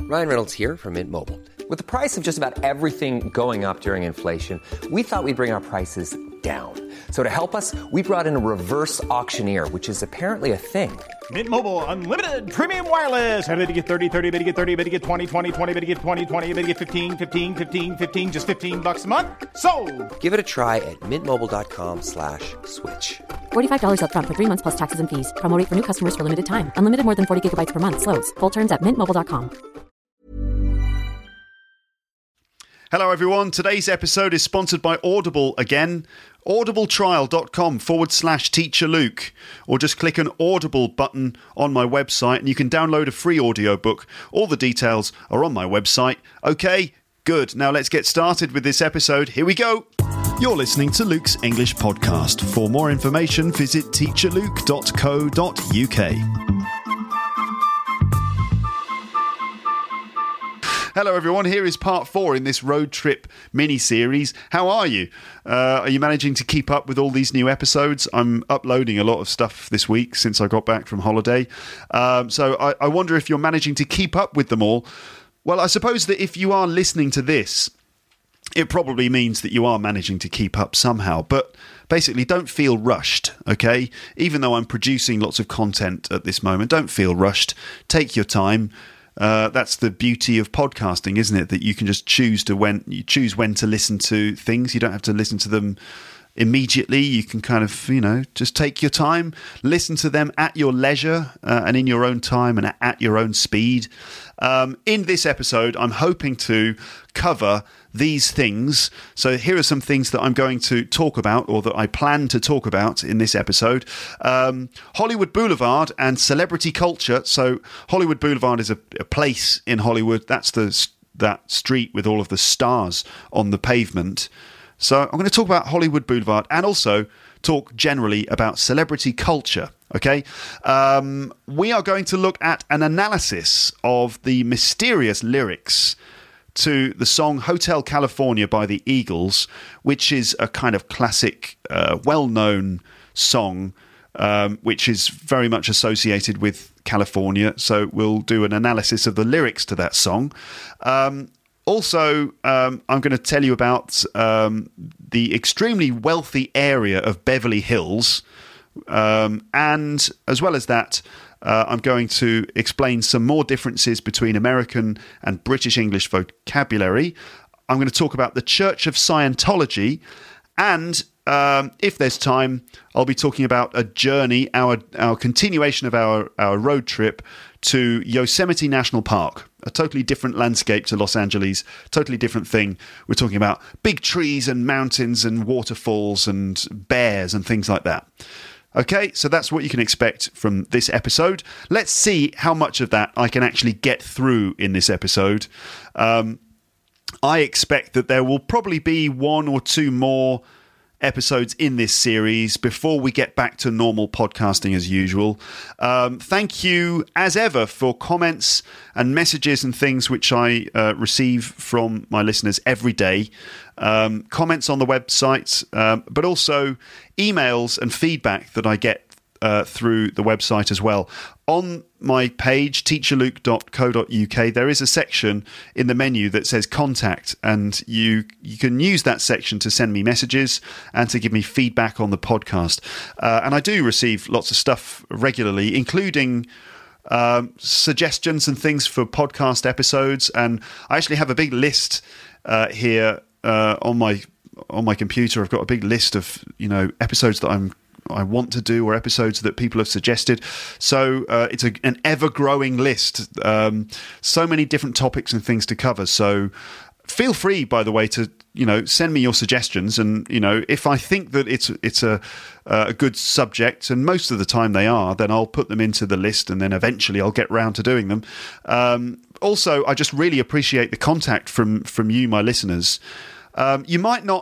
Ryan Reynolds here from Mint Mobile. With the price of just about everything going up during inflation, we thought we'd bring our prices down. So to help us, we brought in a reverse auctioneer, which is apparently a thing. Mint Mobile Unlimited Premium Wireless. How to get 30, 30, bit to get 30, bit to get 20, 20, 20, bit to get 20, 20, bit to get 15, 15, 15, 15, just $15 a month? Sold! Give it a try at mintmobile.com/switch. $45 up front for 3 months plus taxes and fees. Promo rate for new customers for limited time. Unlimited more than 40 gigabytes per month. Slows full terms at mintmobile.com. Hello everyone, today's episode is sponsored by Audible again. audibletrial.com/Teacher Luke, or just click an Audible button on my website and you can download a free audiobook. All the details are on my website. Okay, good. Now let's get started with this episode. Here we go. You're listening to Luke's English Podcast. For more information, visit teacherluke.co.uk. Hello everyone, here is part 4 in this road trip mini-series. How are you? Are you managing to keep up with all these new episodes? I'm uploading a lot of stuff this week since I got back from holiday. So I wonder if you're managing to keep up with them all. Well, I suppose that if you are listening to this, it probably means that you are managing to keep up somehow. But basically, don't feel rushed, okay? Even though I'm producing lots of content at this moment, don't feel rushed. Take your time. That's the beauty of podcasting, isn't it? That you can just choose when to listen to things. You don't have to listen to them immediately. You can kind of, just take your time, listen to them at your leisure and in your own time and at your own speed. In this episode, I'm hoping to cover these things. So here are some things that I'm going to talk about, or that I plan to talk about in this episode. Hollywood Boulevard and celebrity culture. So Hollywood Boulevard is a place in Hollywood. That's that street with all of the stars on the pavement. So I'm going to talk about Hollywood Boulevard and also talk generally about celebrity culture. Okay, we are going to look at an analysis of the mysterious lyrics to the song Hotel California by the Eagles, which is a kind of classic, well-known song, which is very much associated with California. So we'll do an analysis of the lyrics to that song. Also, I'm going to tell you about the extremely wealthy area of Beverly Hills. And as well as that, I'm going to explain some more differences between American and British English vocabulary. I'm going to talk about the Church of Scientology. And if there's time, I'll be talking about a journey, our continuation of our road trip to Yosemite National Park, a totally different landscape to Los Angeles, totally different thing. We're talking about big trees and mountains and waterfalls and bears and things like that. Okay, so that's what you can expect from this episode. Let's see how much of that I can actually get through in this episode. I expect that there will probably be 1 or 2 more episodes in this series before we get back to normal podcasting as usual. Thank you, as ever, for comments and messages and things which I receive from my listeners every day. Comments on the website, but also emails and feedback that I get through the website as well. On my page, teacherluke.co.uk, there is a section in the menu that says contact, and you can use that section to send me messages and to give me feedback on the podcast. And I do receive lots of stuff regularly, including suggestions and things for podcast episodes. And I actually have a big list here on my computer. I've got a big list of episodes that I want to do, or episodes that people have suggested. So it's an ever-growing list. So many different topics and things to cover. So feel free, by the way, to send me your suggestions. And if I think that it's a good subject, and most of the time they are, then I'll put them into the list, and then eventually I'll get round to doing them. Also, I just really appreciate the contact from you, my listeners. You might not.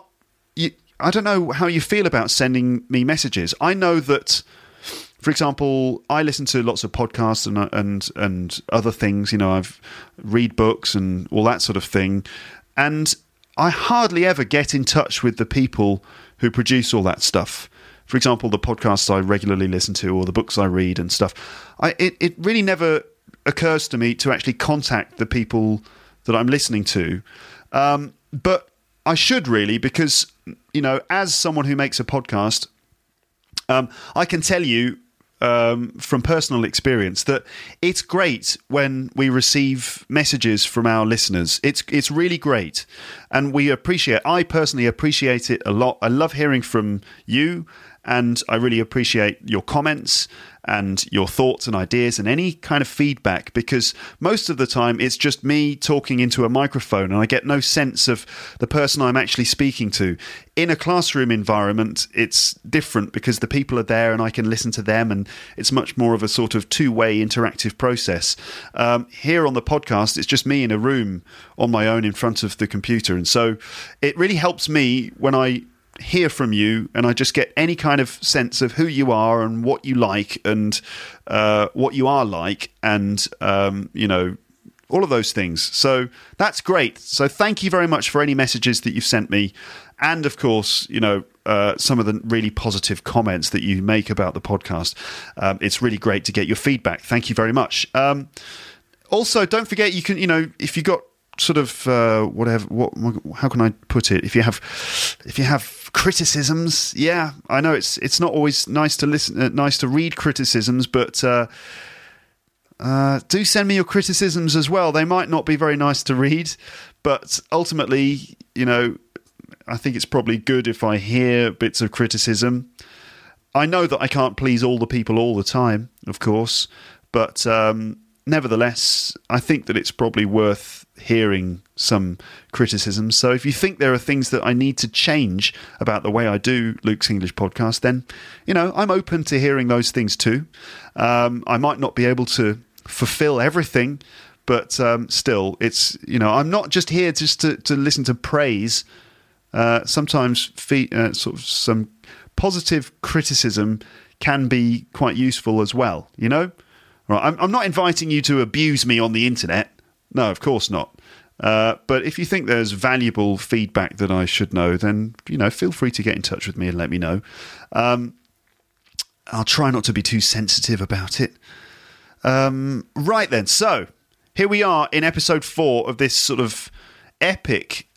I don't know how you feel about sending me messages. I know that, for example, I listen to lots of podcasts and other things. I've read books and all that sort of thing, and I hardly ever get in touch with the people who produce all that stuff. For example, the podcasts I regularly listen to, or the books I read and stuff. It really never occurs to me to actually contact the people that I'm listening to. But I should really, because, as someone who makes a podcast, I can tell you from personal experience that it's great when we receive messages from our listeners. It's really great, and I personally appreciate it a lot. I love hearing from you, and I really appreciate your comments and your thoughts and ideas and any kind of feedback, because most of the time it's just me talking into a microphone and I get no sense of the person I'm actually speaking to. In a classroom environment, it's different because the people are there and I can listen to them, and it's much more of a sort of two-way interactive process. Here on the podcast, it's just me in a room on my own in front of the computer, and so it really helps me when I hear from you and I just get any kind of sense of who you are and what you like and what you are like, and all of those things. So that's great. So thank you very much for any messages that you've sent me, and of course some of the really positive comments that you make about the podcast. It's really great to get your feedback. Thank you very much. Also, don't forget, you can if you got sort of how can I put it, if you have criticisms, I know it's not always nice to read criticisms, but do send me your criticisms as well. They might not be very nice to read, but ultimately, I think it's probably good if I hear bits of criticism. I know that I can't please all the people all the time, of course, but nevertheless, I think that it's probably worth hearing some criticism. So if you think there are things that I need to change about the way I do Luke's English podcast, then, I'm open to hearing those things too. I might not be able to fulfill everything, but still, it's, I'm not just here just to listen to praise. Sometimes sort of some positive criticism can be quite useful as well, Right, I'm not inviting you to abuse me on the internet. No, of course not. But if you think there's valuable feedback that I should know, then, feel free to get in touch with me and let me know. I'll try not to be too sensitive about it. Right then, so here we are in episode 4 of this sort of epic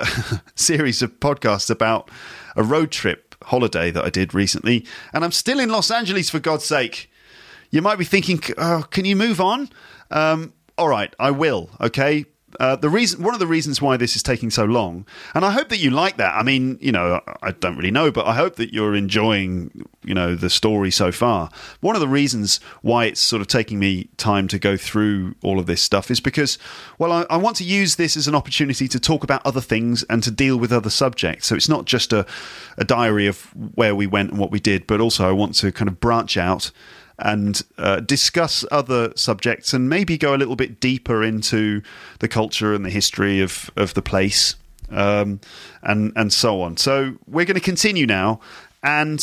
series of podcasts about a road trip holiday that I did recently. And I'm still in Los Angeles, for God's sake. You might be thinking, oh, can you move on? All right, I will, okay? One of the reasons why this is taking so long, and I hope that you like that. I mean, I don't really know, but I hope that you're enjoying, the story so far. One of the reasons why it's sort of taking me time to go through all of this stuff is because, well, I want to use this as an opportunity to talk about other things and to deal with other subjects. So it's not just a diary of where we went and what we did, but also I want to kind of branch out and discuss other subjects and maybe go a little bit deeper into the culture and the history of the place, and so on. So we're going to continue now, and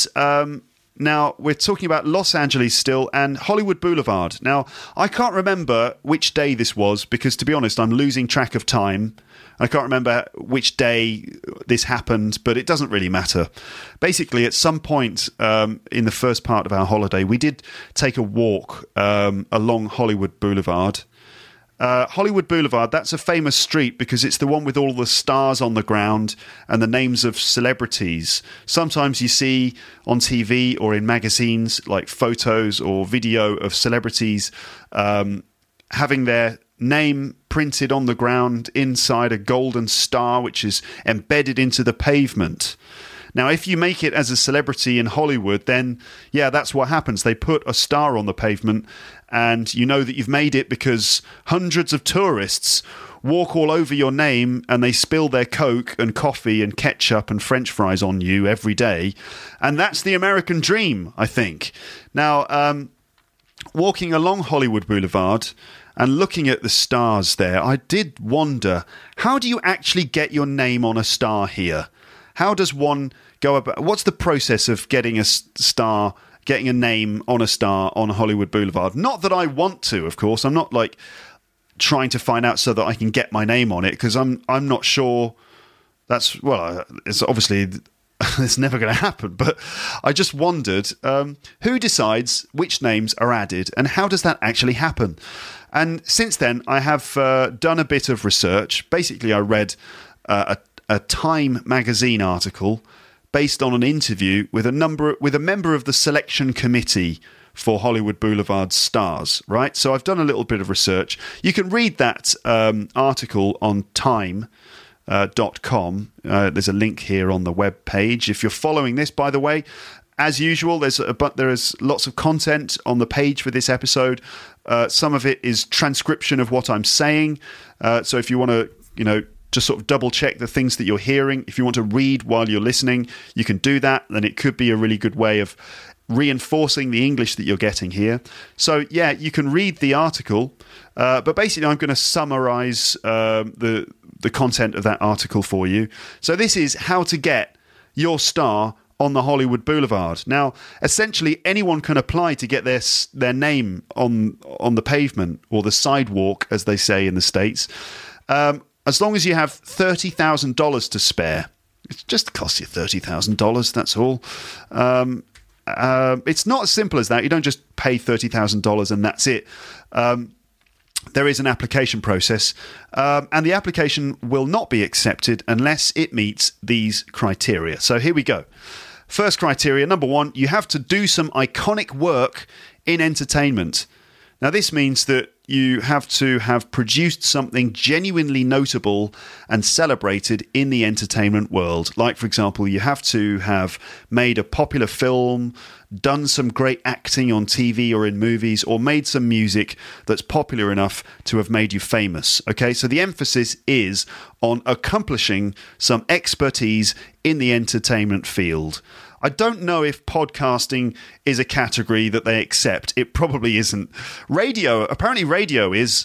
now we're talking about Los Angeles still and Hollywood Boulevard. Now, I can't remember which day this was because, to be honest, I'm losing track of time. I can't remember which day this happened, but it doesn't really matter. Basically, at some point in the first part of our holiday, we did take a walk along Hollywood Boulevard. Hollywood Boulevard, that's a famous street because it's the one with all the stars on the ground and the names of celebrities. Sometimes you see on TV or in magazines like photos or video of celebrities having their name printed on the ground inside a golden star which is embedded into the pavement. Now, if you make it as a celebrity in Hollywood, then, that's what happens. They put a star on the pavement, and you know that you've made it because hundreds of tourists walk all over your name and they spill their Coke and coffee and ketchup and French fries on you every day. And that's the American dream, I think. Now, walking along Hollywood Boulevard and looking at the stars there, I did wonder, how do you actually get your name on a star here? How does one go about? What's the process of getting a star, getting a name on a star on Hollywood Boulevard? Not that I want to, of course. I'm not like trying to find out so that I can get my name on it, because I'm not sure. It's obviously it's never going to happen. But I just wondered, who decides which names are added and how does that actually happen? And since then, I have done a bit of research. Basically, I read a Time magazine article based on an interview with a member of the selection committee for Hollywood Boulevard's stars, right? So I've done a little bit of research. You can read that article on time.com. There's a link here on the web page. If you're following this, by the way, as usual, there is lots of content on the page for this episode. Some of it is transcription of what I'm saying. So if you want to, just sort of double check the things that you're hearing, if you want to read while you're listening, you can do that. Then it could be a really good way of reinforcing the English that you're getting here. So yeah, you can read the article, but basically I'm going to summarize the content of that article for you. So this is how to get your star on the Hollywood Boulevard. Now, essentially, anyone can apply to get their name on the pavement or the sidewalk, as they say in the States, as long as you have $30,000 to spare. It just costs you $30,000, that's all. It's not as simple as that. You don't just pay $30,000 and that's it. There is an application process, and the application will not be accepted unless it meets these criteria. So here we go. First criteria, number one, you have to do some iconic work in entertainment. Now, this means that you have to have produced something genuinely notable and celebrated in the entertainment world. Like, for example, you have to have made a popular film, done some great acting on TV or in movies, or made some music that's popular enough to have made you famous. Okay, so the emphasis is on accomplishing some expertise in the entertainment field. I don't know if podcasting is a category that they accept. It probably isn't. Apparently radio is.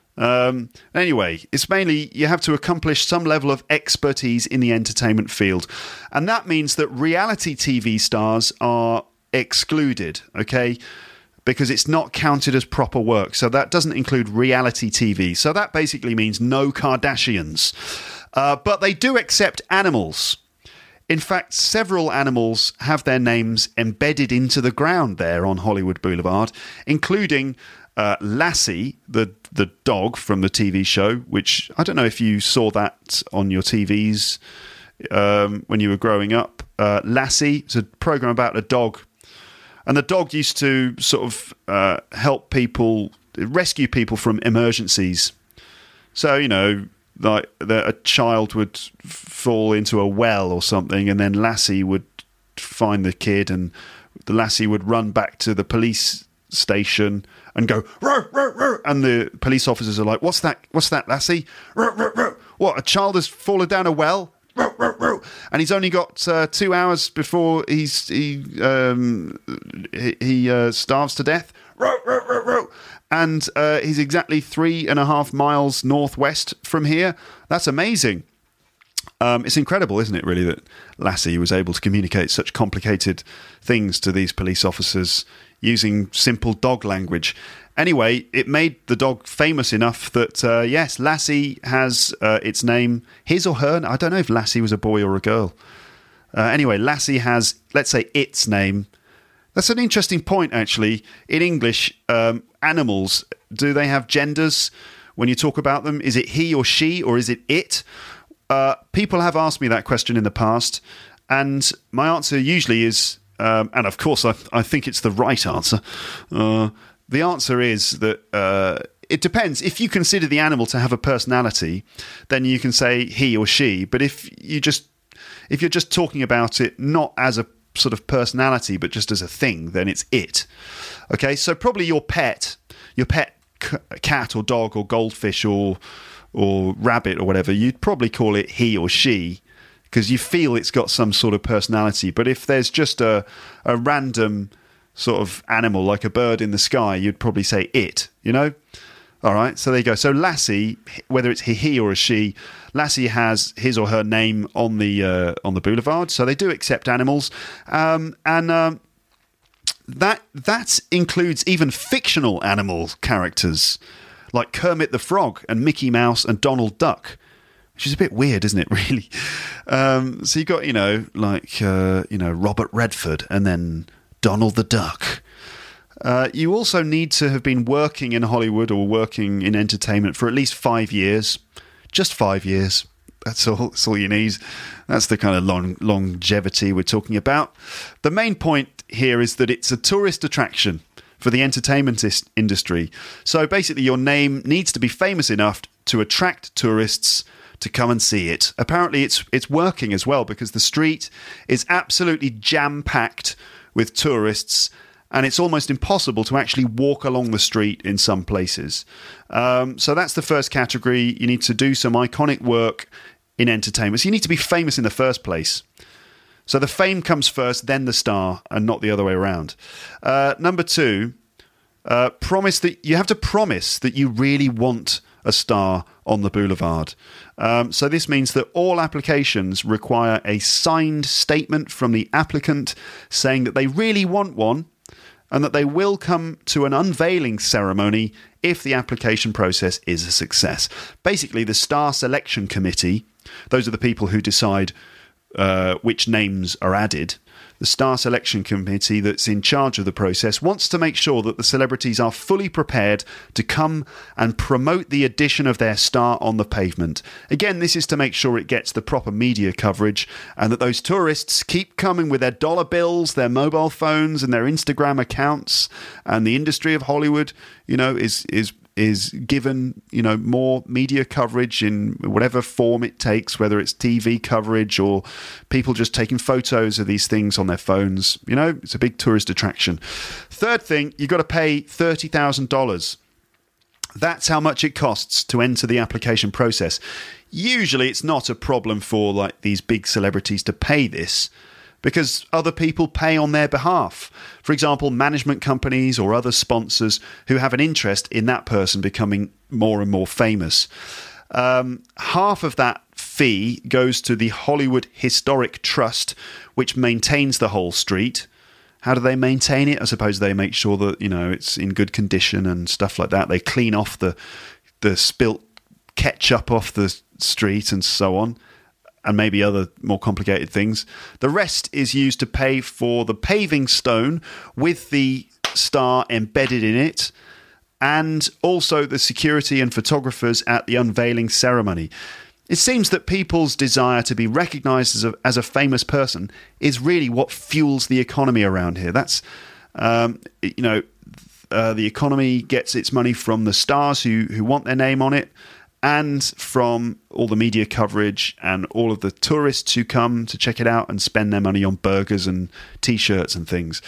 Anyway, it's mainly you have to accomplish some level of expertise in the entertainment field. And that means that reality TV stars are excluded, okay? Because it's not counted as proper work. So that doesn't include reality TV. So that basically means no Kardashians. But they do accept animals. In fact, several animals have their names embedded into the ground there on Hollywood Boulevard, including Lassie, the dog from the TV show, which I don't know if you saw that on your TVs when you were growing up. Lassie, it's a program about a dog. And the dog used to sort of help people, rescue people from emergencies. So, like a child would fall into a well or something, and then Lassie would find the kid, and the Lassie would run back to the police station and go, row, row, row. And the police officers are like, what's that, Lassie? Row, row, row. What, a child has fallen down a well? Row, row, row. And he's only got 2 hours before he starves to death. Row, row, row, row. And he's exactly 3.5 miles northwest from here. That's amazing. It's incredible, isn't it, really, that Lassie was able to communicate such complicated things to these police officers using simple dog language. Anyway, it made the dog famous enough that, yes, Lassie has its name, his or her. I don't know if Lassie was a boy or a girl. Anyway, Lassie has, let's say, its name. That's an interesting point, actually. In English, animals, do they have genders when you talk about them? Is it he or she, or is it it? People have asked me that question in the past, and my answer usually is, and of course I think it's the right answer, the answer is that it depends. If you consider the animal to have a personality, then you can say he or she, but if you're just talking about it not as a sort of personality, but just as a thing, then it's it. Okay, so probably your pet cat or dog or goldfish or rabbit or whatever, you'd probably call it he or she because you feel it's got some sort of personality. But if there's just a random sort of animal like a bird in the sky, you'd probably say it, All right, so there you go. So Lassie, whether it's he or a she, Lassie has his or her name on the boulevard, so they do accept animals, and that includes even fictional animal characters like Kermit the Frog and Mickey Mouse and Donald Duck. which is a bit weird, isn't it, really? So you got, Robert Redford and then Donald the Duck. You also need to have been working in Hollywood or working in entertainment for at least 5 years. Just 5 years. That's all you need. That's the kind of longevity we're talking about. The main point here is that it's a tourist attraction for the entertainment industry. So basically your name needs to be famous enough to attract tourists to come and see it. Apparently it's working as well, because the street is absolutely jam-packed with tourists, and it's almost impossible to actually walk along the street in some places. So that's the first category. You need to do some iconic work in entertainment. So you need to be famous in the first place. So the fame comes first, then the star, and not the other way around. Number 2, promise that you have to promise that you really want a star on the boulevard. So this means that all applications require a signed statement from the applicant saying that they really want one, and that they will come to an unveiling ceremony if the application process is a success. Basically, the Star Selection Committee, those are the people who decide which names are added. The Star Selection Committee that's in charge of the process wants to make sure that the celebrities are fully prepared to come and promote the addition of their star on the pavement. Again, this is to make sure it gets the proper media coverage, and that those tourists keep coming with their dollar bills, their mobile phones, and their Instagram accounts, and the industry of Hollywood, is given, more media coverage in whatever form it takes, whether it's TV coverage or people just taking photos of these things on their phones. It's a big tourist attraction. Third thing, you've got to pay $30,000. That's how much it costs to enter the application process. Usually it's not a problem for these big celebrities to pay this, because other people pay on their behalf. For example, management companies or other sponsors who have an interest in that person becoming more and more famous. Half of that fee goes to the Hollywood Historic Trust, which maintains the whole street. How do they maintain it? I suppose they make sure that, it's in good condition and stuff like that. They clean off the spilt ketchup off the street and so on, and maybe other more complicated things. The rest is used to pay for the paving stone with the star embedded in it, and also the security and photographers at the unveiling ceremony. It seems that people's desire to be recognised as a famous person is really what fuels the economy around here. That's, the economy gets its money from the stars who want their name on it, and from all the media coverage and all of the tourists who come to check it out and spend their money on burgers and T-shirts and things.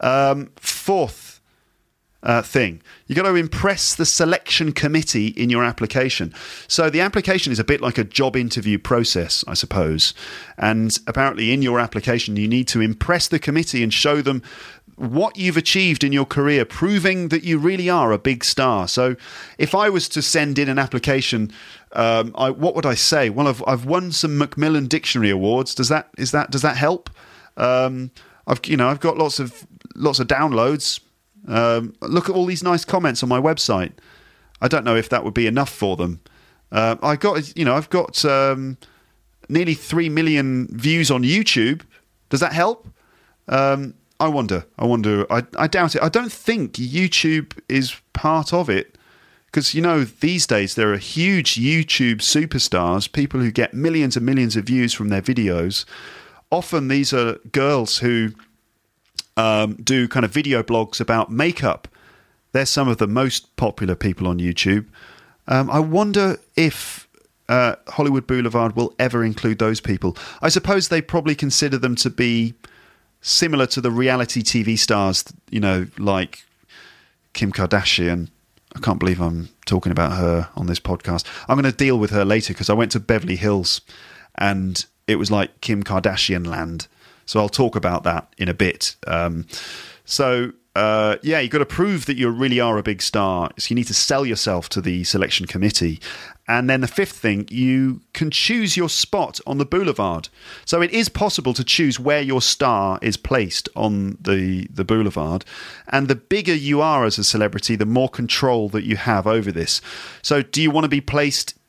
Fourth thing, you got to impress the selection committee in your application. So the application is a bit like a job interview process, I suppose. And apparently in your application, you need to impress the committee and show them what you've achieved in your career, proving that you really are a big star. So if I was to send in an application, what would I say? Well, I've won some Macmillan Dictionary Awards. Does that help? I've got lots of downloads. Look at all these nice comments on my website. I don't know if that would be enough for them. I've got nearly 3 million views on YouTube. Does that help? I wonder. I doubt it. I don't think YouTube is part of it, because, these days there are huge YouTube superstars, people who get millions and millions of views from their videos. Often these are girls who do kind of video blogs about makeup. They're some of the most popular people on YouTube. I wonder if Hollywood Boulevard will ever include those people. I suppose they probably consider them to be similar to the reality TV stars, like Kim Kardashian. I can't believe I'm talking about her on this podcast. I'm going to deal with her later, because I went to Beverly Hills and it was like Kim Kardashian land. So I'll talk about that in a bit. You've got to prove that you really are a big star. So you need to sell yourself to the selection committee. And then the fifth thing, you can choose your spot on the boulevard. So it is possible to choose where your star is placed on the boulevard. And the bigger you are as a celebrity, the more control that you have over this. So do you want to be placed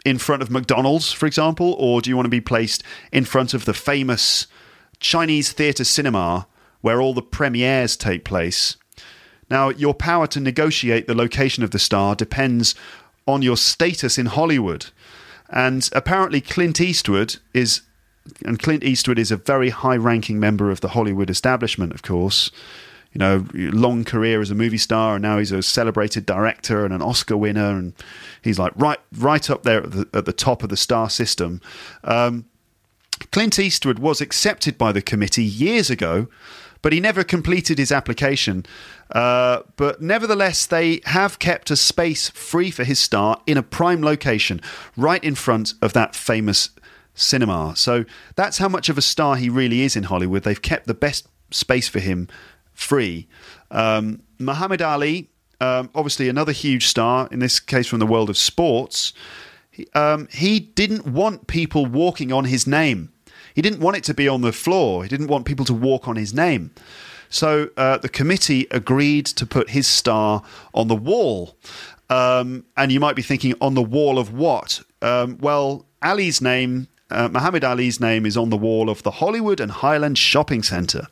in front of McDonald's, for example, or do you want to be placed in front of the famous Chinese theatre cinema where all the premieres take place? Now, your power to negotiate the location of the star depends on your status in Hollywood. And apparently Clint Eastwood is a very high-ranking member of the Hollywood establishment, of course. You know, long career as a movie star, and now he's a celebrated director and an Oscar winner, and he's like right up there at the top of the star system. Clint Eastwood was accepted by the committee years ago, but he never completed his application. But nevertheless, they have kept a space free for his star in a prime location, right in front of that famous cinema. So that's how much of a star he really is in Hollywood. They've kept the best space for him free. Muhammad Ali, obviously another huge star, in this case from the world of sports, he didn't want people walking on his name. He didn't want it to be on the floor. He didn't want people to walk on his name. So the committee agreed to put his star on the wall. And you might be thinking, on the wall of what? Well, Ali's name, Muhammad Ali's name, is on the wall of the Hollywood and Highland Shopping Centre.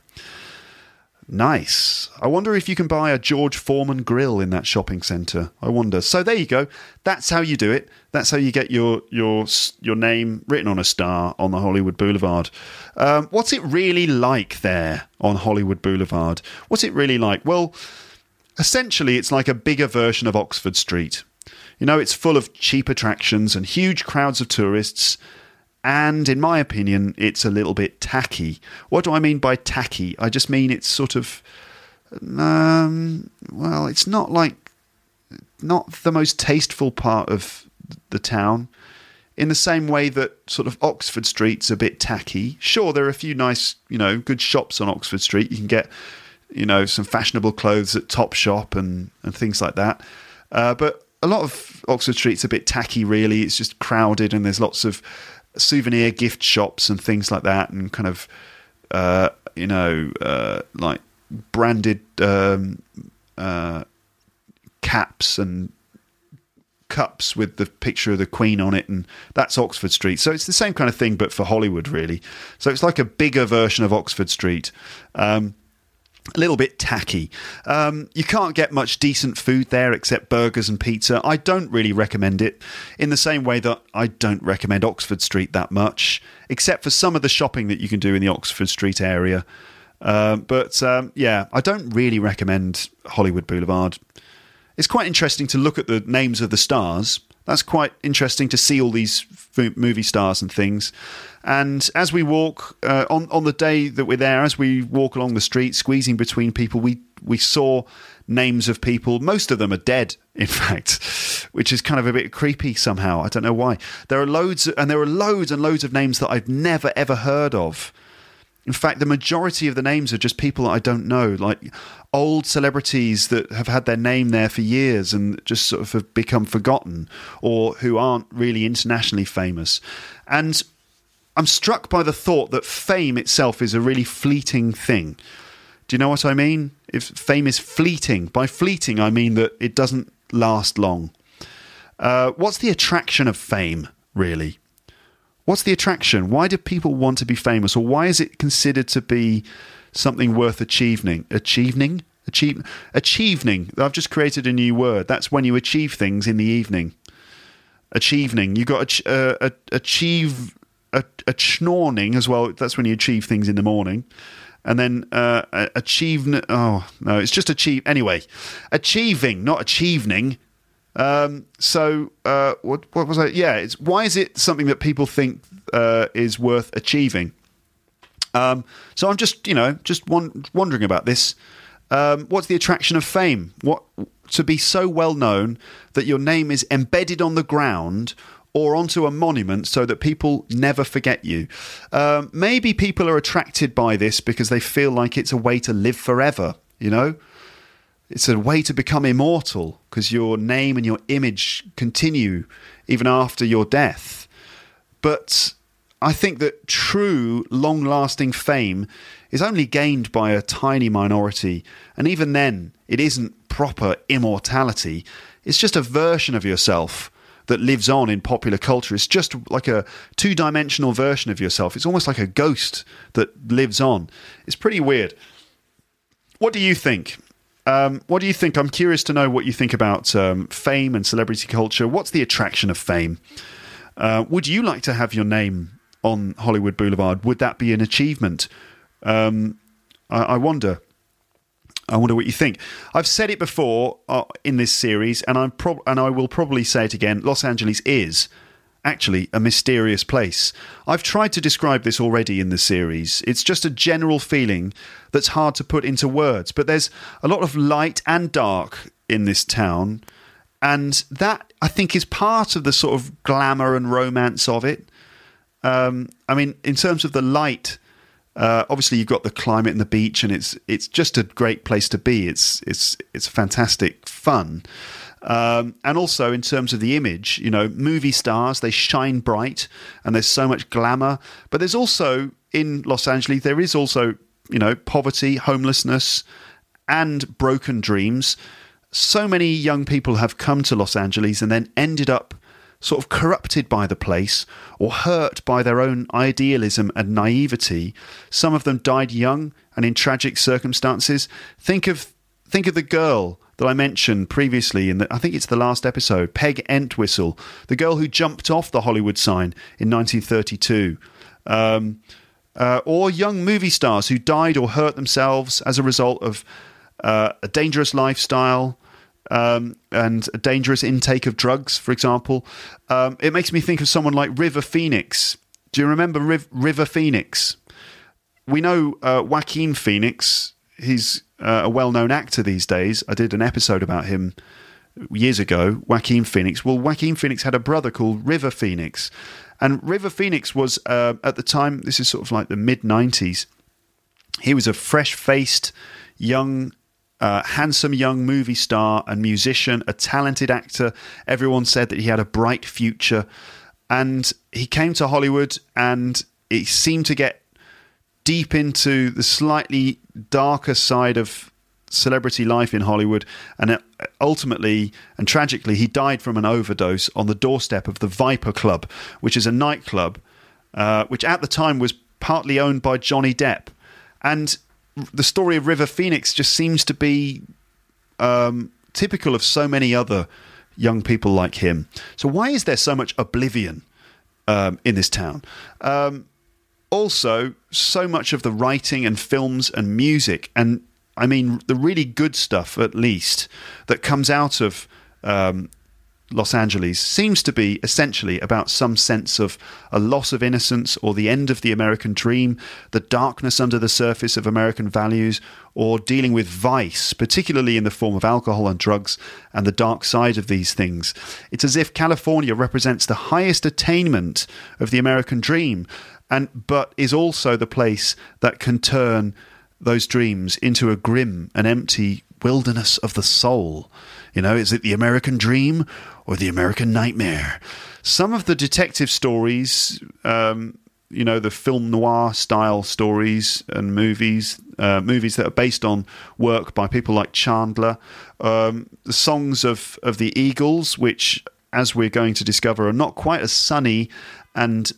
Nice. I wonder if you can buy a George Foreman grill in that shopping centre. I wonder. So there you go. That's how you do it. That's how you get your name written on a star on the Hollywood Boulevard. What's it really like there on Hollywood Boulevard? What's it really like? Well, essentially, it's like a bigger version of Oxford Street. You know, it's full of cheap attractions and huge crowds of tourists. And in my opinion, it's a little bit tacky. What do I mean by tacky? I just mean it's sort of, well, it's not the most tasteful part of the town. In the same way that sort of Oxford Street's a bit tacky. Sure, there are a few nice, good shops on Oxford Street. You can get, some fashionable clothes at Topshop and things like that. But a lot of Oxford Street's a bit tacky, really. It's just crowded and there's lots of souvenir gift shops and things like that, and kind of like branded caps and cups with the picture of the Queen on it, and that's Oxford Street. So it's the same kind of thing, but for Hollywood, really. So it's like a bigger version of Oxford Street. A little bit tacky. You can't get much decent food there except burgers and pizza. I don't really recommend it, in the same way that I don't recommend Oxford Street that much, except for some of the shopping that you can do in the Oxford Street area. But I don't really recommend Hollywood Boulevard. It's quite interesting to look at the names of the stars. That's quite interesting to see all these movie stars and things. And as we walk, on the day that we're there, as we walk along the street, squeezing between people, we saw names of people. Most of them are dead, in fact, which is kind of a bit creepy somehow. I don't know why. There are loads and loads of names that I've never, ever heard of. In fact, the majority of the names are just people that I don't know, like old celebrities that have had their name there for years and just sort of have become forgotten, or who aren't really internationally famous. And I'm struck by the thought that fame itself is a really fleeting thing. Do you know what I mean? If fame is fleeting, by fleeting I mean that it doesn't last long. What's the attraction of fame, really? What's the attraction? Why do people want to be famous? Or why is it considered to be something worth achieving? Achieving? I've just created a new word. That's when you achieve things in the evening. Achieving. You got achieve a schnorning as well. That's when you achieve things in the morning. And then achievement. Oh no, it's just achieve. Anyway, achieving, not achieving. So what was I? Yeah, it's why is it something that people think is worth achieving? So I'm just wondering about this. What's the attraction of fame? What to be so well known that your name is embedded on the ground or onto a monument so that people never forget you? Maybe people are attracted by this because they feel like it's a way to live forever. It's a way to become immortal because your name and your image continue even after your death. But I think that true, long-lasting fame is only gained by a tiny minority. And even then, it isn't proper immortality. It's just a version of yourself that lives on in popular culture. It's just like a two-dimensional version of yourself. It's almost like a ghost that lives on. It's pretty weird. What do you think? What do you think? I'm curious to know what you think about fame and celebrity culture. What's the attraction of fame? Would you like to have your name on Hollywood Boulevard? Would that be an achievement? I wonder. I wonder what you think. I've said it before in this series, and I will probably say it again. Los Angeles is actually a mysterious place. I've tried to describe this already in the series. It's just a general feeling that's hard to put into words, but there's a lot of light and dark in this town, and that, I think, is part of the sort of glamour and romance of it. I mean, in terms of the light, obviously you've got the climate and the beach, and it's just a great place to be. It's fantastic fun. And also in terms of the image, you know, movie stars, they shine bright and there's so much glamour. But there's also, in Los Angeles, there is also, you know, poverty, homelessness, and broken dreams. So many young people have come to Los Angeles and then ended up sort of corrupted by the place or hurt by their own idealism and naivety. Some of them died young and in tragic circumstances. Think of the girl that I mentioned previously I think it's the last episode, Peg Entwistle, the girl who jumped off the Hollywood sign in 1932. Or young movie stars who died or hurt themselves as a result of a dangerous lifestyle, and a dangerous intake of drugs, for example. It makes me think of someone like River Phoenix. Do you remember River Phoenix? We know Joaquin Phoenix. He's a well-known actor these days. I did an episode about him years ago, Joaquin Phoenix. Well, Joaquin Phoenix had a brother called River Phoenix. And River Phoenix was, at the time, this is sort of like the mid-90s, he was a fresh-faced, young, handsome young movie star and musician, a talented actor. Everyone said that he had a bright future. And he came to Hollywood and he seemed to get deep into the slightly darker side of celebrity life in Hollywood, and ultimately and tragically he died from an overdose on the doorstep of the Viper Club, which is a nightclub which at the time was partly owned by Johnny Depp. And the story of River Phoenix just seems to be typical of so many other young people like him. So why is there so much oblivion in this town? Also, so much of the writing and films and music, and I mean the really good stuff at least, that comes out of Los Angeles seems to be essentially about some sense of a loss of innocence or the end of the American dream, the darkness under the surface of American values, or dealing with vice, particularly in the form of alcohol and drugs, and the dark side of these things. It's as if California represents the highest attainment of the American dream, but is also the place that can turn those dreams into a grim and empty wilderness of the soul. You know, is it the American dream or the American nightmare? Some of the detective stories, you know, the film noir style stories and movies that are based on work by people like Chandler, the songs of the Eagles, which, as we're going to discover, are not quite as sunny and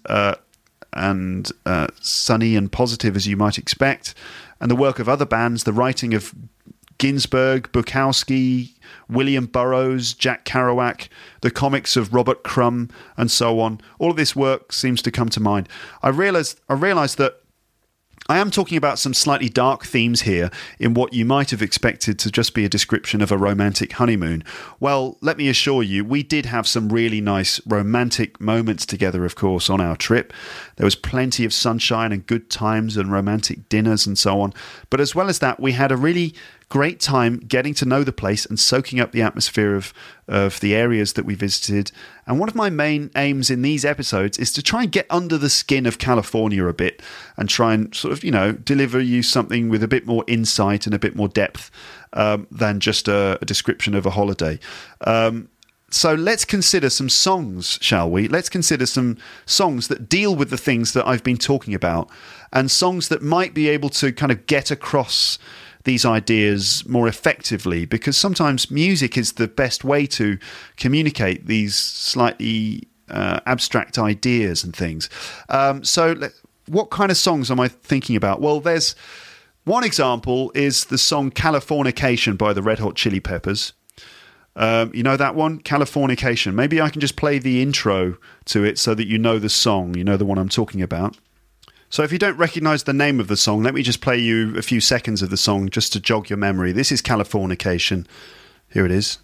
sunny and positive as you might expect, and the work of other bands, the writing of Ginsberg, Bukowski, William Burroughs, Jack Kerouac, the comics of Robert Crumb, and so on. All of this work seems to come to mind. I realised that I am talking about some slightly dark themes here in what you might have expected to just be a description of a romantic honeymoon. Well, let me assure you, we did have some really nice romantic moments together, of course, on our trip. There was plenty of sunshine and good times and romantic dinners and so on. But as well as that, we had a really great time getting to know the place and soaking up the atmosphere of the areas that we visited. And one of my main aims in these episodes is to try and get under the skin of California a bit and try and sort of, you know, deliver you something with a bit more insight and a bit more depth than just a description of a holiday. So let's consider some songs, shall we? Let's consider some songs that deal with the things that I've been talking about, and songs that might be able to kind of get across these ideas more effectively, because sometimes music is the best way to communicate these slightly abstract ideas and things. What kind of songs am I thinking about? Well, there's one example is the song Californication by the Red Hot Chili Peppers. You know that one? Californication. Maybe I can just play the intro to it so that you know the song, you know the one I'm talking about. So if you don't recognise the name of the song, let me just play you a few seconds of the song just to jog your memory. This is Californication. Here it is.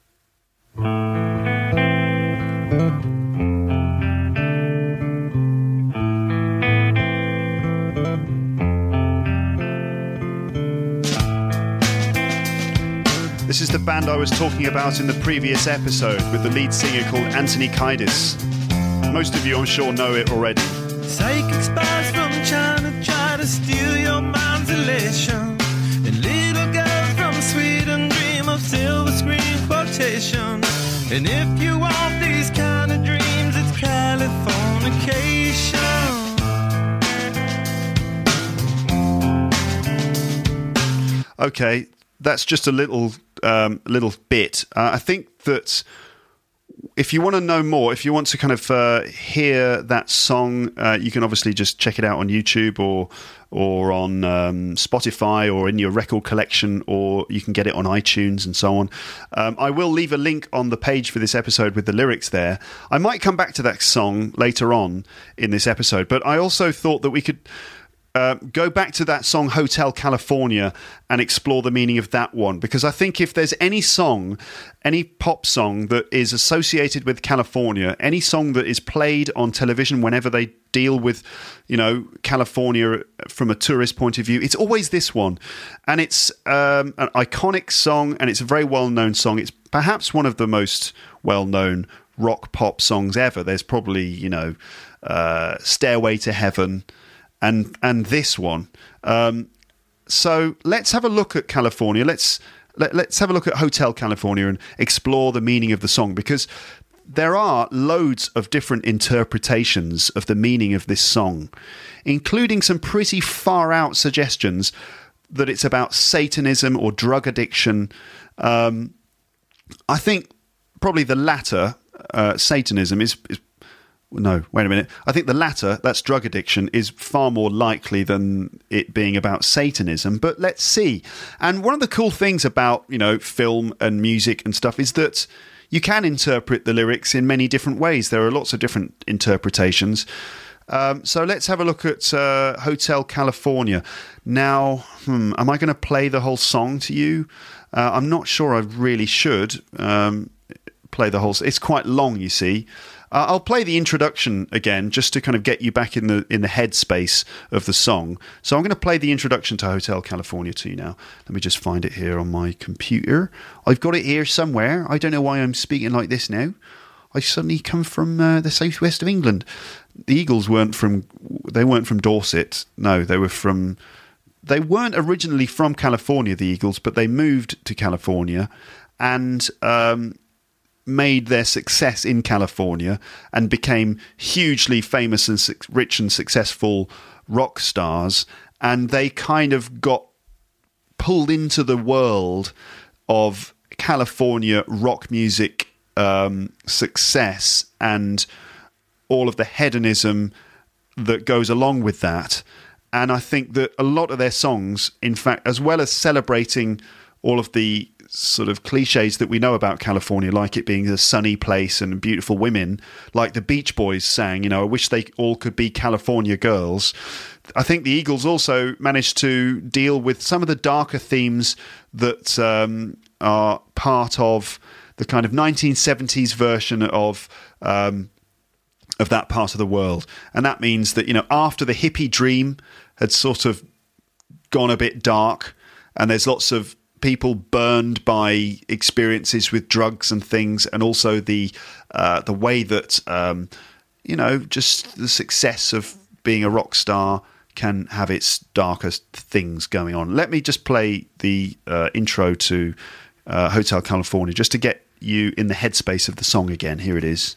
This is the band I was talking about in the previous episode with the lead singer called Anthony Kiedis. Most of you, I'm sure, know it already. Psychic spies from China try to steal your mind's elation. And little girls from Sweden dream of silver screen quotation. And if you want these kind of dreams, it's Californication. Okay, that's just a little bit. I think that if you want to know more, if you want to kind of hear that song, you can obviously just check it out on YouTube or on Spotify or in your record collection, or you can get it on iTunes and so on. I will leave a link on the page for this episode with the lyrics there. I might come back to that song later on in this episode, but I also thought that we could go back to that song Hotel California and explore the meaning of that one, because I think if there's any song, any pop song that is associated with California, any song that is played on television whenever they deal with, California from a tourist point of view, it's always this one. And it's an iconic song, and it's a very well-known song. It's perhaps one of the most well-known rock pop songs ever. There's probably, Stairway to Heaven, and this one. So let's have a look at California. Let's have a look at Hotel California and explore the meaning of the song, because there are loads of different interpretations of the meaning of this song, including some pretty far out suggestions that it's about Satanism or drug addiction. I think probably the latter, Satanism, is no, wait a minute. I think the latter, that's drug addiction, is far more likely than it being about Satanism. But let's see. And one of the cool things about, film and music and stuff is that you can interpret the lyrics in many different ways. There are lots of different interpretations. So let's have a look at Hotel California. Now, am I going to play the whole song to you? I'm not sure I really should play the whole song. It's quite long, you see. I'll play the introduction again just to kind of get you back in the headspace of the song. So I'm going to play the introduction to Hotel California to you now. Let me just find it here on my computer. I've got it here somewhere. I don't know why I'm speaking like this now. I suddenly come from the southwest of England. The Eagles weren't from Dorset. No, they weren't originally from California, the Eagles, but they moved to California and made their success in California and became hugely famous and rich and successful rock stars. And they kind of got pulled into the world of California rock music success and all of the hedonism that goes along with that. And I think that a lot of their songs, in fact, as well as celebrating all of the sort of cliches that we know about California, like it being a sunny place and beautiful women, like the Beach Boys sang, I wish they all could be California girls. I think the Eagles also managed to deal with some of the darker themes that are part of the kind of 1970s version of that part of the world. And that means that, after the hippie dream had sort of gone a bit dark, and there's lots of people burned by experiences with drugs and things, and also the way that just the success of being a rock star can have its darkest things going on. Let me just play the intro to Hotel California just to get you in the headspace of the song again. Here it is.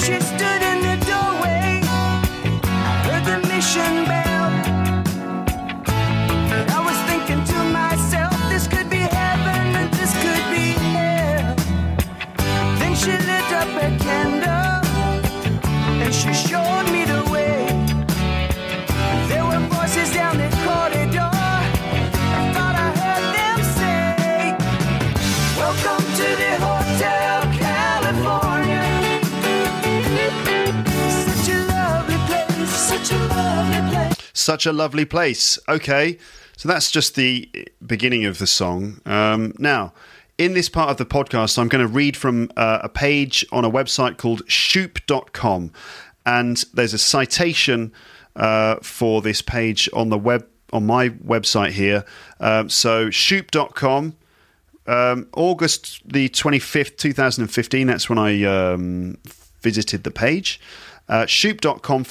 she stood in the doorway, I heard the mission bell. And I was thinking to myself, this could be heaven and this could be hell. Then she lit up a candle and she showed me the way. There were voices down the corridor, I thought I heard them say, welcome to the Hotel California. Such a lovely place, such a lovely place. Such a lovely place. Okay, so that's just the beginning of the song. Now, in this part of the podcast, I'm going to read from a page on a website called shoop.com, and there's a citation for this page on the web on my website here. So shoop.com, August the 25th, 2015. That's when I visited the page. Shoop.com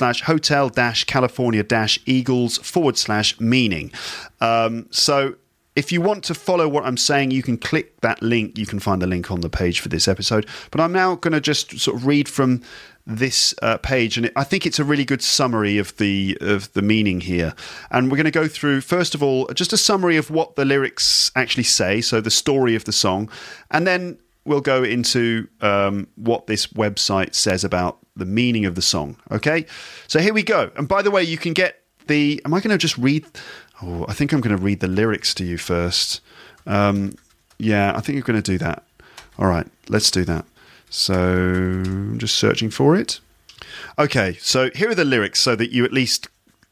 /hotel-california-eagles/meaning. So if you want to follow what I'm saying, you can click that link. You can find the link on the page for this episode. But I'm now going to just sort of read from this page, and I think it's a really good summary of the meaning here. And we're going to go through, first of all, just a summary of what the lyrics actually say, so the story of the song, and then we'll go into what this website says about the meaning of the song. Okay, so here we go. And by the way, you can get the... Am I going to just read... Oh, I think I'm going to read the lyrics to you first. Yeah, I think I'm going to do that. All right, let's do that. So I'm just searching for it. Okay, so here are the lyrics so that you at least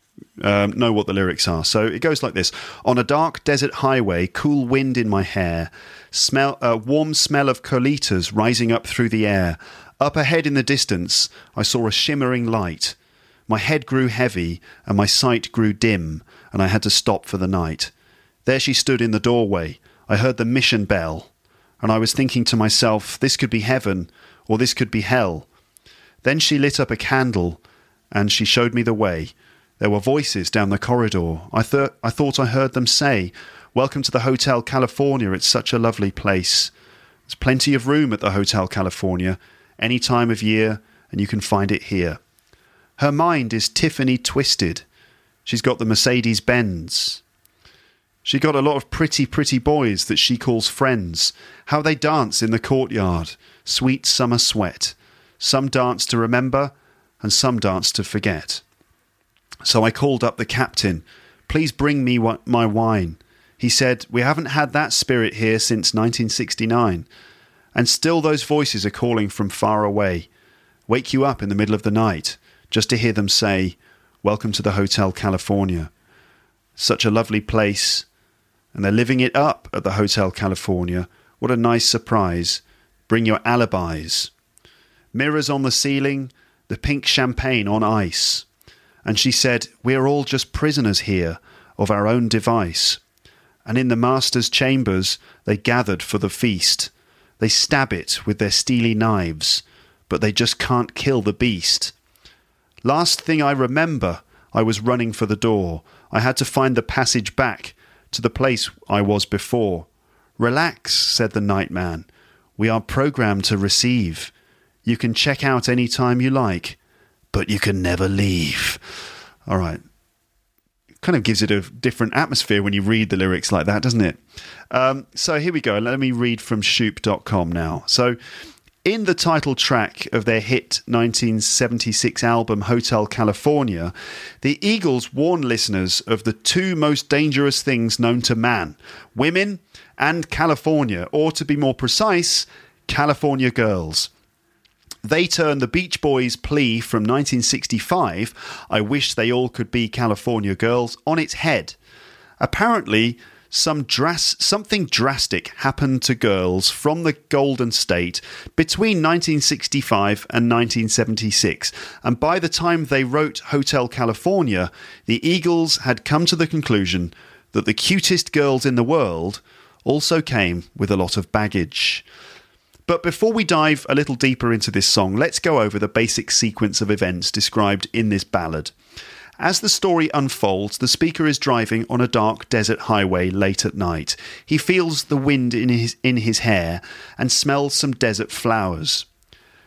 know what the lyrics are. So it goes like this. On a dark desert highway, cool wind in my hair, warm smell of colitas rising up through the air. Up ahead in the distance, I saw a shimmering light. My head grew heavy and my sight grew dim, and I had to stop for the night. There she stood in the doorway. I heard the mission bell, and I was thinking to myself, this could be heaven or this could be hell. Then she lit up a candle and she showed me the way. There were voices down the corridor. I thought I heard them say, welcome to the Hotel California. It's such a lovely place. There's plenty of room at the Hotel California, any time of year, and you can find it here. Her mind is Tiffany twisted. She's got the Mercedes-Benz. She got a lot of pretty, pretty boys that she calls friends. How they dance in the courtyard. Sweet summer sweat. Some dance to remember, and some dance to forget. So I called up the captain. Please bring me my wine. He said, we haven't had that spirit here since 1969. And still those voices are calling from far away. Wake you up in the middle of the night, just to hear them say, welcome to the Hotel California. Such a lovely place. And they're living it up at the Hotel California. What a nice surprise. Bring your alibis. Mirrors on the ceiling, the pink champagne on ice. And she said, we are all just prisoners here of our own device. And in the master's chambers, they gathered for the feast. They stab it with their steely knives, but they just can't kill the beast. Last thing I remember, I was running for the door. I had to find the passage back to the place I was before. Relax, said the nightman. We are programmed to receive. You can check out any time you like, but you can never leave. All right. Kind of gives it a different atmosphere when you read the lyrics like that, doesn't it? So here we go. Let me read from shoop.com now. So in the title track of their hit 1976 album Hotel California, the Eagles warn listeners of the two most dangerous things known to man, women and California, or to be more precise, California girls. They turn the Beach Boys' plea from 1965, I wish they all could be California girls, on its head. Apparently, something drastic happened to girls from the Golden State between 1965 and 1976, and by the time they wrote Hotel California, the Eagles had come to the conclusion that the cutest girls in the world also came with a lot of baggage. But before we dive a little deeper into this song, let's go over the basic sequence of events described in this ballad. As the story unfolds, the speaker is driving on a dark desert highway late at night. He feels the wind in his hair and smells some desert flowers.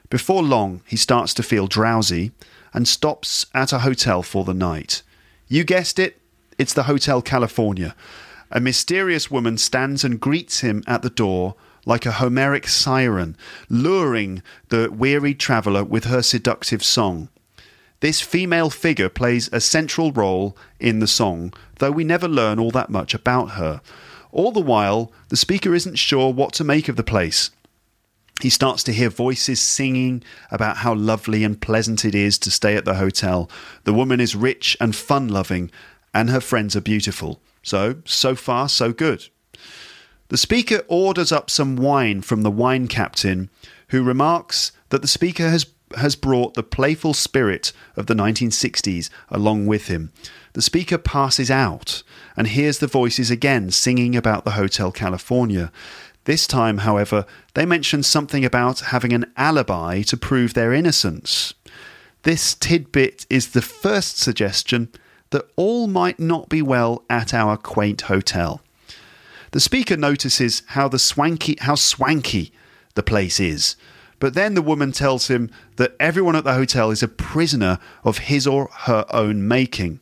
Before long, he starts to feel drowsy and stops at a hotel for the night. You guessed it, it's the Hotel California. A mysterious woman stands and greets him at the door like a Homeric siren, luring the wearied traveller with her seductive song. This female figure plays a central role in the song, though we never learn all that much about her. All the while, the speaker isn't sure what to make of the place. He starts to hear voices singing about how lovely and pleasant it is to stay at the hotel. The woman is rich and fun-loving, and her friends are beautiful. So far, so good. The speaker orders up some wine from the wine captain, who remarks that the speaker has brought the playful spirit of the 1960s along with him. The speaker passes out and hears the voices again singing about the Hotel California. This time, however, they mention something about having an alibi to prove their innocence. This tidbit is the first suggestion that all might not be well at our quaint hotel. The speaker notices how swanky the place is, but then the woman tells him that everyone at the hotel is a prisoner of his or her own making.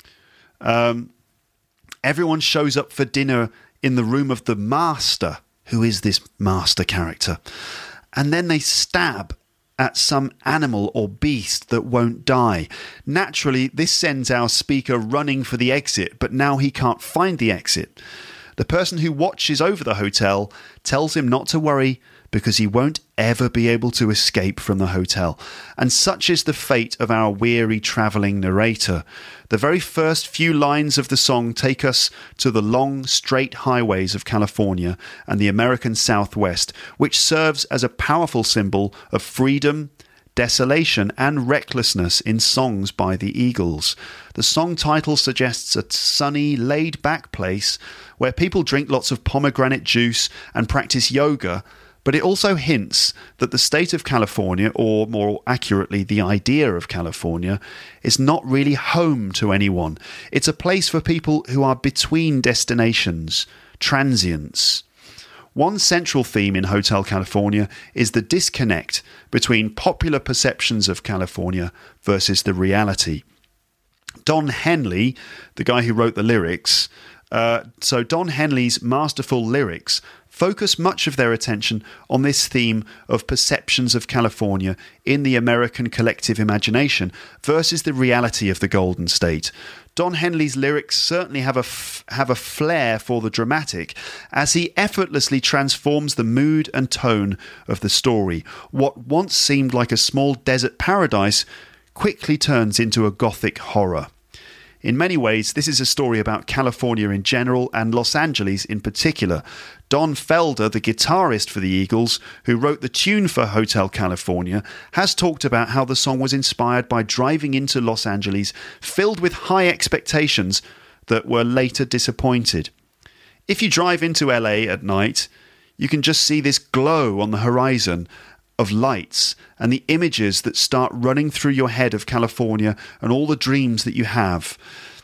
Everyone shows up for dinner in the room of the master. Who is this master character? And then they stab at some animal or beast that won't die. Naturally, this sends our speaker running for the exit, but now he can't find the exit. The person who watches over the hotel tells him not to worry because he won't ever be able to escape from the hotel. And such is the fate of our weary travelling narrator. The very first few lines of the song take us to the long, straight highways of California and the American Southwest, which serves as a powerful symbol of freedom, desolation and recklessness in songs by the Eagles. The song title suggests a sunny, laid-back place where people drink lots of pomegranate juice and practice yoga, but it also hints that the state of California, or more accurately, the idea of California, is not really home to anyone. It's a place for people who are between destinations, transients. One central theme in Hotel California is the disconnect between popular perceptions of California versus the reality. Don Henley, the guy who wrote the lyrics, Don Henley's masterful lyrics focus much of their attention on this theme of perceptions of California in the American collective imagination versus the reality of the Golden State. Don Henley's lyrics certainly have a flair for the dramatic, as he effortlessly transforms the mood and tone of the story. What once seemed like a small desert paradise quickly turns into a gothic horror. In many ways, this is a story about California in general and Los Angeles in particular. Don Felder, the guitarist for the Eagles, who wrote the tune for Hotel California, has talked about how the song was inspired by driving into Los Angeles filled with high expectations that were later disappointed. If you drive into LA at night, you can just see this glow on the horizon of lights and the images that start running through your head of California and all the dreams that you have.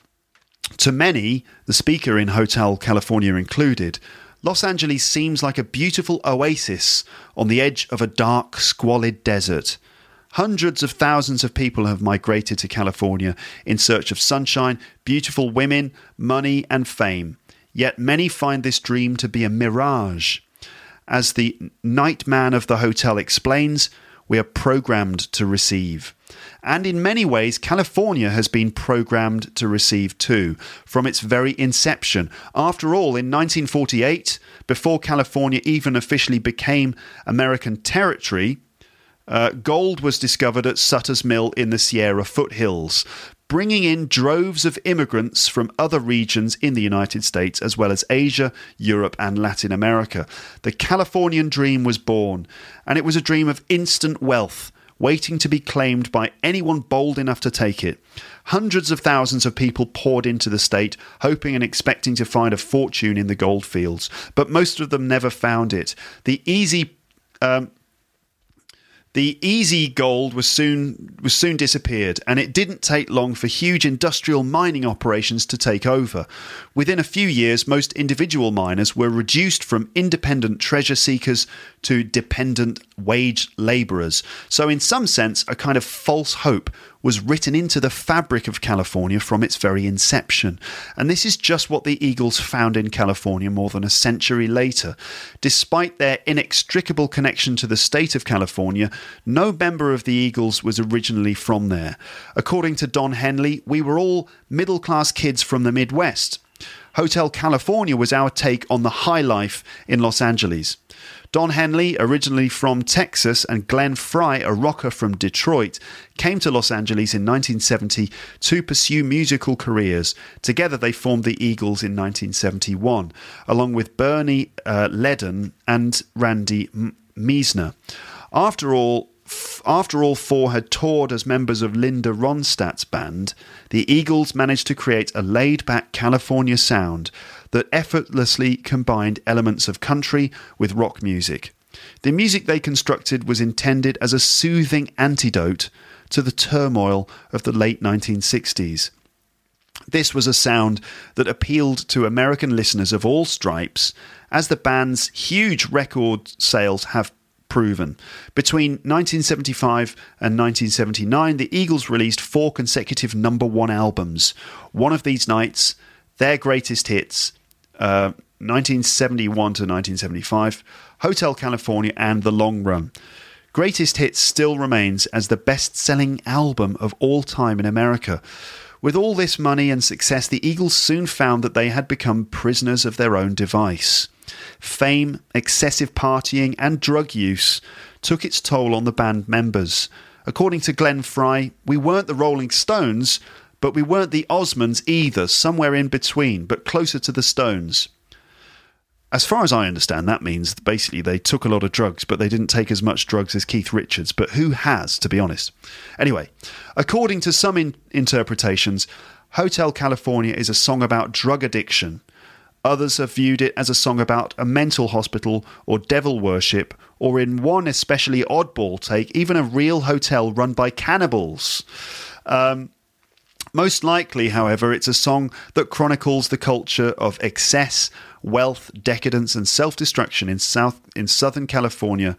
To many, the speaker in Hotel California included, Los Angeles seems like a beautiful oasis on the edge of a dark, squalid desert. Hundreds of thousands of people have migrated to California in search of sunshine, beautiful women, money and fame. Yet many find this dream to be a mirage. As the night man of the hotel explains, we are programmed to receive. And in many ways, California has been programmed to receive too, from its very inception. After all, in 1948, before California even officially became American territory, gold was discovered at Sutter's Mill in the Sierra foothills, bringing in droves of immigrants from other regions in the United States, as well as Asia, Europe, and Latin America. The Californian dream was born, and it was a dream of instant wealth, waiting to be claimed by anyone bold enough to take it. Hundreds of thousands of people poured into the state, hoping and expecting to find a fortune in the gold fields, but most of them never found it. The easy The easy gold was soon disappeared, and it didn't take long for huge industrial mining operations to take over. Within a few years, most individual miners were reduced from independent treasure seekers to dependent wage labourers. So in some sense, a kind of false hope was written into the fabric of California from its very inception. And this is just what the Eagles found in California more than a century later. Despite their inextricable connection to the state of California, no member of the Eagles was originally from there. According to Don Henley, we were all middle-class kids from the Midwest. Hotel California was our take on the high life in Los Angeles. Don Henley, originally from Texas, and Glenn Frey, a rocker from Detroit, came to Los Angeles in 1970 to pursue musical careers. Together they formed the Eagles in 1971, along with Bernie Ledden and Randy Meisner. After all four had toured as members of Linda Ronstadt's band, the Eagles managed to create a laid-back California sound that effortlessly combined elements of country with rock music. The music they constructed was intended as a soothing antidote to the turmoil of the late 1960s. This was a sound that appealed to American listeners of all stripes, as the band's huge record sales have proven. Between 1975 and 1979, the Eagles released 4 consecutive #1 albums. One of these nights, their greatest hits, 1971 to 1975, Hotel California, and The Long Run. Greatest Hits still remains as the best-selling album of all time in America. With all this money and success, the Eagles soon found that they had become prisoners of their own device. Fame, excessive partying, and drug use took its toll on the band members. According to Glenn Frey, we weren't the Rolling Stones, but we weren't the Osmonds either, somewhere in between, but closer to the Stones. As far as I understand, that means that basically they took a lot of drugs, but they didn't take as much drugs as Keith Richards. But who has, to be honest? Anyway, according to some interpretations, Hotel California is a song about drug addiction. Others have viewed it as a song about a mental hospital or devil worship, or in one especially oddball take, even a real hotel run by cannibals. Most likely, however, it's a song that chronicles the culture of excess, wealth, decadence, and self-destruction in Southern California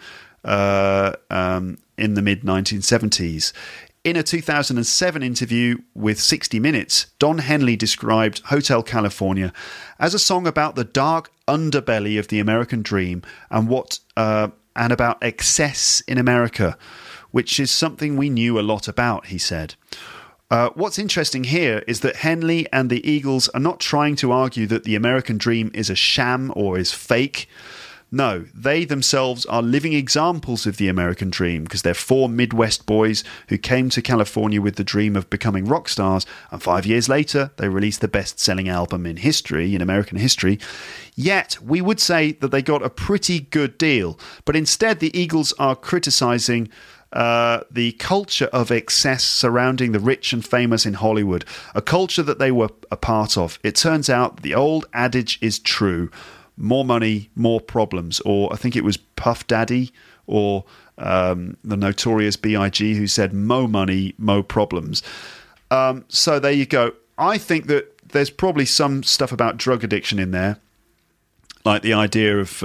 in the mid-1970s. In a 2007 interview with 60 Minutes, Don Henley described Hotel California as a song about the dark underbelly of the American dream and about excess in America, which is something we knew a lot about, he said. What's interesting here is that Henley and the Eagles are not trying to argue that the American dream is a sham or is fake. No, they themselves are living examples of the American dream, because they're 4 Midwest boys who came to California with the dream of becoming rock stars, and 5 years later they released the best-selling album in history, in American history. Yet, we would say that they got a pretty good deal, but instead the Eagles are criticising the culture of excess surrounding the rich and famous in Hollywood, a culture that they were a part of. It turns out the old adage is true. More money, more problems. Or I think it was Puff Daddy or the notorious B.I.G. who said, mo money, mo problems. So there you go. I think that there's probably some stuff about drug addiction in there. Like the idea of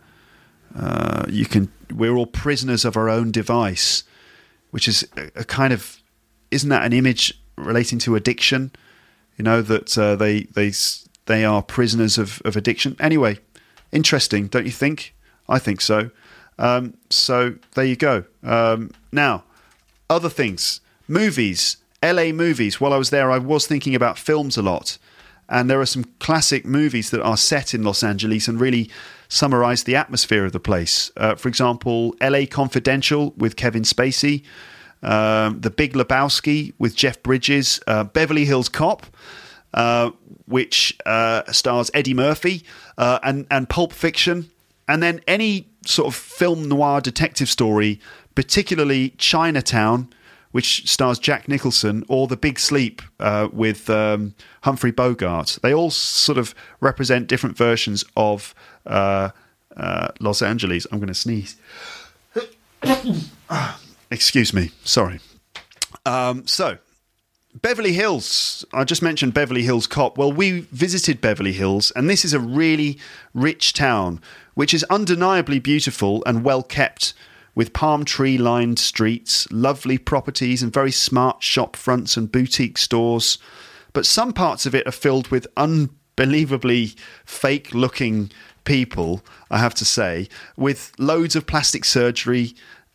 we're all prisoners of our own device, which is a kind of, isn't that an image relating to addiction? You know, that they are prisoners of addiction. Anyway, interesting, don't you think? I think so. So there you go. Now, other things. Movies. LA movies. While I was there, I was thinking about films a lot. And there are some classic movies that are set in Los Angeles and really summarize the atmosphere of the place. For example, LA Confidential with Kevin Spacey. The Big Lebowski with Jeff Bridges. Beverly Hills Cop, which stars Eddie Murphy, and Pulp Fiction, and then any sort of film noir detective story, particularly Chinatown, which stars Jack Nicholson, or The Big Sleep with Humphrey Bogart. They all sort of represent different versions of Los Angeles. I'm going to sneeze. Excuse me. Sorry. So, Beverly Hills. I just mentioned Beverly Hills Cop. Well, we visited Beverly Hills, and this is a really rich town, which is undeniably beautiful and well kept, with palm tree-lined streets, lovely properties, and very smart shop fronts and boutique stores. But some parts of it are filled with unbelievably fake-looking people, I have to say, with loads of plastic surgery.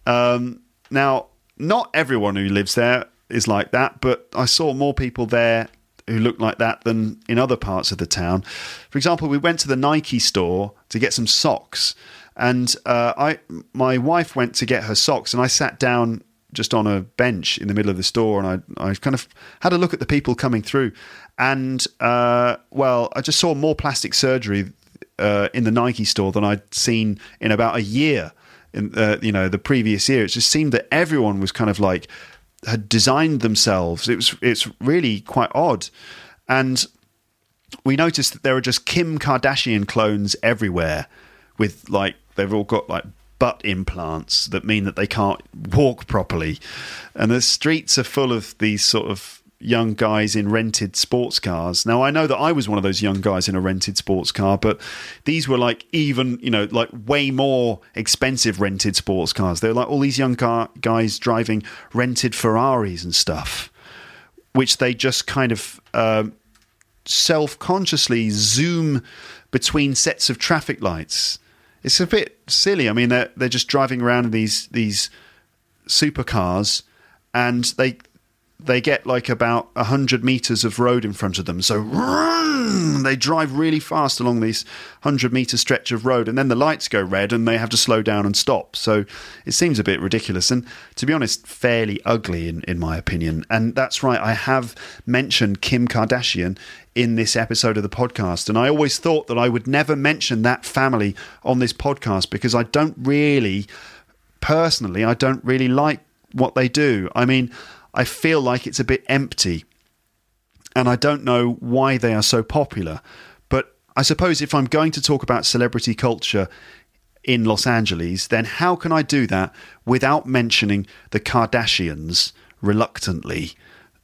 Now, not everyone who lives there is like that, but I saw more people there who looked like that than in other parts of the town. For example, we went to the Nike store to get some socks, and my wife went to get her socks, and I sat down just on a bench in the middle of the store, and I kind of had a look at the people coming through, and I just saw more plastic surgery in the Nike store than I'd seen in about a year. In the previous year, it just seemed that everyone was kind of like had designed themselves. It's really quite odd, and we noticed that there are just Kim Kardashian clones everywhere, with like they've all got like butt implants that mean that they can't walk properly, and the streets are full of these sort of young guys in rented sports cars. Now, I know that I was one of those young guys in a rented sports car, but these were like even, like way more expensive rented sports cars. They were like all these young guys driving rented Ferraris and stuff, which they just kind of self-consciously zoom between sets of traffic lights. It's a bit silly. I mean, they're just driving around in these supercars, and they get like about 100 meters of road in front of them. So they drive really fast along this 100-meter stretch of road, and then the lights go red and they have to slow down and stop. So it seems a bit ridiculous, and to be honest, fairly ugly in my opinion. And that's right, I have mentioned Kim Kardashian in this episode of the podcast, and I always thought that I would never mention that family on this podcast because I don't really like what they do. I mean, I feel like it's a bit empty, and I don't know why they are so popular. But I suppose if I'm going to talk about celebrity culture in Los Angeles, then how can I do that without mentioning the Kardashians reluctantly?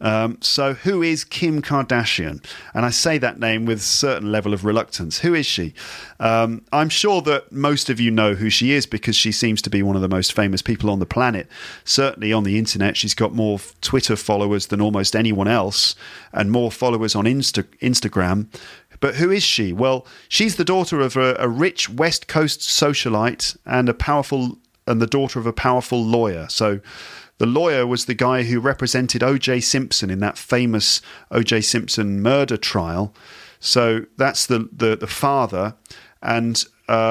So who is Kim Kardashian? And I say that name with a certain level of reluctance. Who is she? I'm sure that most of you know who she is because she seems to be one of the most famous people on the planet. Certainly on the internet, she's got more Twitter followers than almost anyone else, and more followers on Instagram. But who is she? Well, she's the daughter of a rich West Coast socialite and the daughter of a powerful lawyer. So the lawyer was the guy who represented O.J. Simpson in that famous O.J. Simpson murder trial. So that's the father, and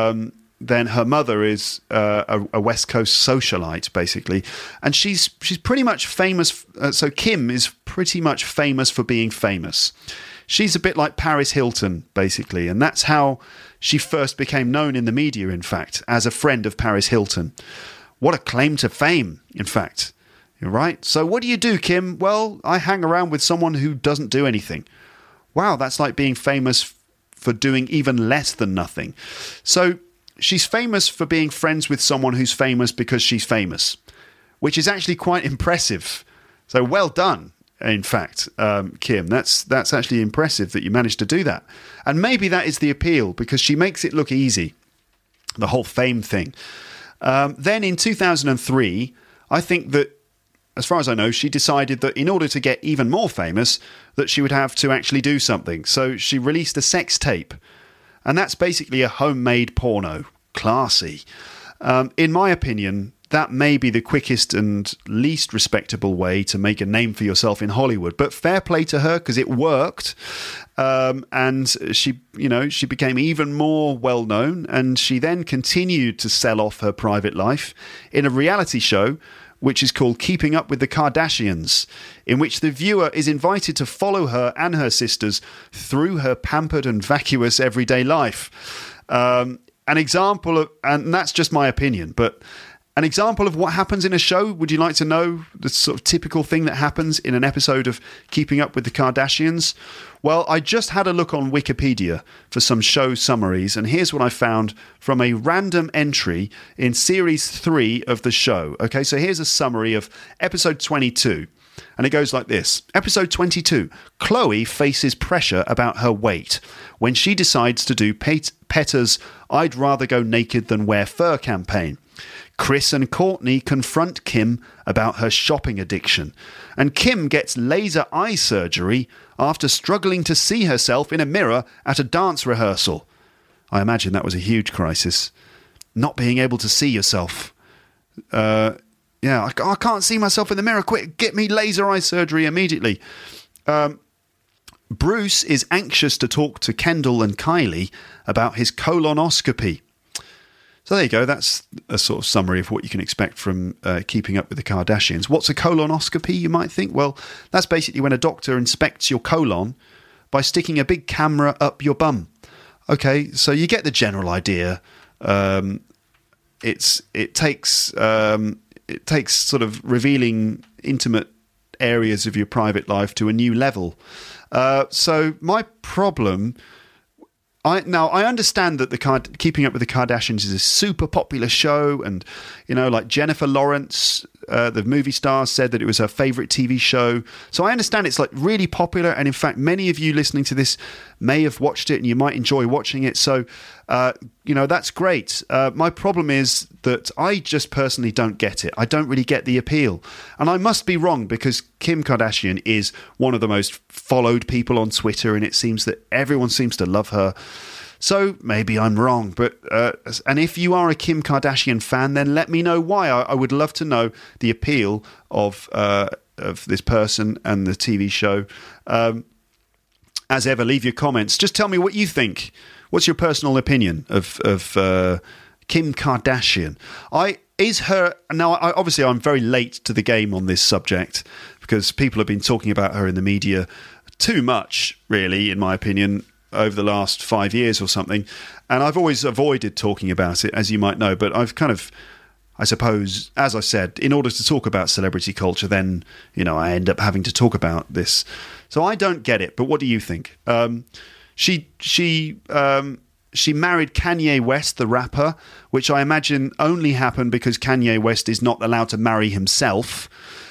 then her mother is a West Coast socialite, basically, and she's pretty much famous. So Kim is pretty much famous for being famous. She's a bit like Paris Hilton, basically, and that's how she first became known in the media, in fact, as a friend of Paris Hilton. What a claim to fame, in fact. You're right. So what do you do, Kim? Well, I hang around with someone who doesn't do anything. Wow, that's like being famous for doing even less than nothing. So she's famous for being friends with someone who's famous because she's famous, which is actually quite impressive. So well done, in fact, Kim. That's actually impressive that you managed to do that. And maybe that is the appeal, because she makes it look easy, the whole fame thing. Then in 2003, I think that, as far as I know, she decided that in order to get even more famous, that she would have to actually do something. So she released a sex tape. And that's basically a homemade porno. Classy. In my opinion, that may be the quickest and least respectable way to make a name for yourself in Hollywood. But fair play to her, because it worked. And she became even more well-known. And she then continued to sell off her private life in a reality show which is called Keeping Up with the Kardashians, in which the viewer is invited to follow her and her sisters through her pampered and vacuous everyday life. An example of, and that's just my opinion, but An example of what happens in a show, would you like to know the sort of typical thing that happens in an episode of Keeping Up with the Kardashians? Well, I just had a look on Wikipedia for some show summaries, and here's what I found from a random entry in Series 3 of the show. Okay, so here's a summary of episode 22, and it goes like this. Episode 22, Chloe faces pressure about her weight when she decides to do PETA's I'd Rather Go Naked Than Wear Fur campaign. Chris and Courtney confront Kim about her shopping addiction, and Kim gets laser eye surgery after struggling to see herself in a mirror at a dance rehearsal. I imagine that was a huge crisis. Not being able to see yourself. I can't see myself in the mirror. Quick, get me laser eye surgery immediately. Bruce is anxious to talk to Kendall and Kylie about his colonoscopy. So there you go. That's a sort of summary of what you can expect from Keeping Up with the Kardashians. What's a colonoscopy, you might think? Well, that's basically when a doctor inspects your colon by sticking a big camera up your bum. Okay, so you get the general idea. It takes sort of revealing intimate areas of your private life to a new level. So my problem... I understand that Keeping Up with the Kardashians is a super popular show, and like Jennifer Lawrence, the movie star, said that it was her favourite TV show. So I understand it's like really popular, and in fact, many of you listening to this may have watched it, and you might enjoy watching it. So that's great. My problem is that I just personally don't get it. I don't really get the appeal, and I must be wrong because Kim Kardashian is one of the most followed people on Twitter, and it seems that everyone seems to love her. So maybe I'm wrong, but and if you are a Kim Kardashian fan, then let me know why. I would love to know the appeal of this person and the TV show. As ever, leave your comments. Just tell me what you think. What's your personal opinion of Kim Kardashian? Obviously, I'm very late to the game on this subject because people have been talking about her in the media too much, really, in my opinion, over the last 5 years or something. And I've always avoided talking about it, as you might know. But I've kind of, I suppose, as I said, in order to talk about celebrity culture, then, I end up having to talk about this. So I don't get it. But what do you think? She married Kanye West, the rapper, which I imagine only happened because Kanye West is not allowed to marry himself.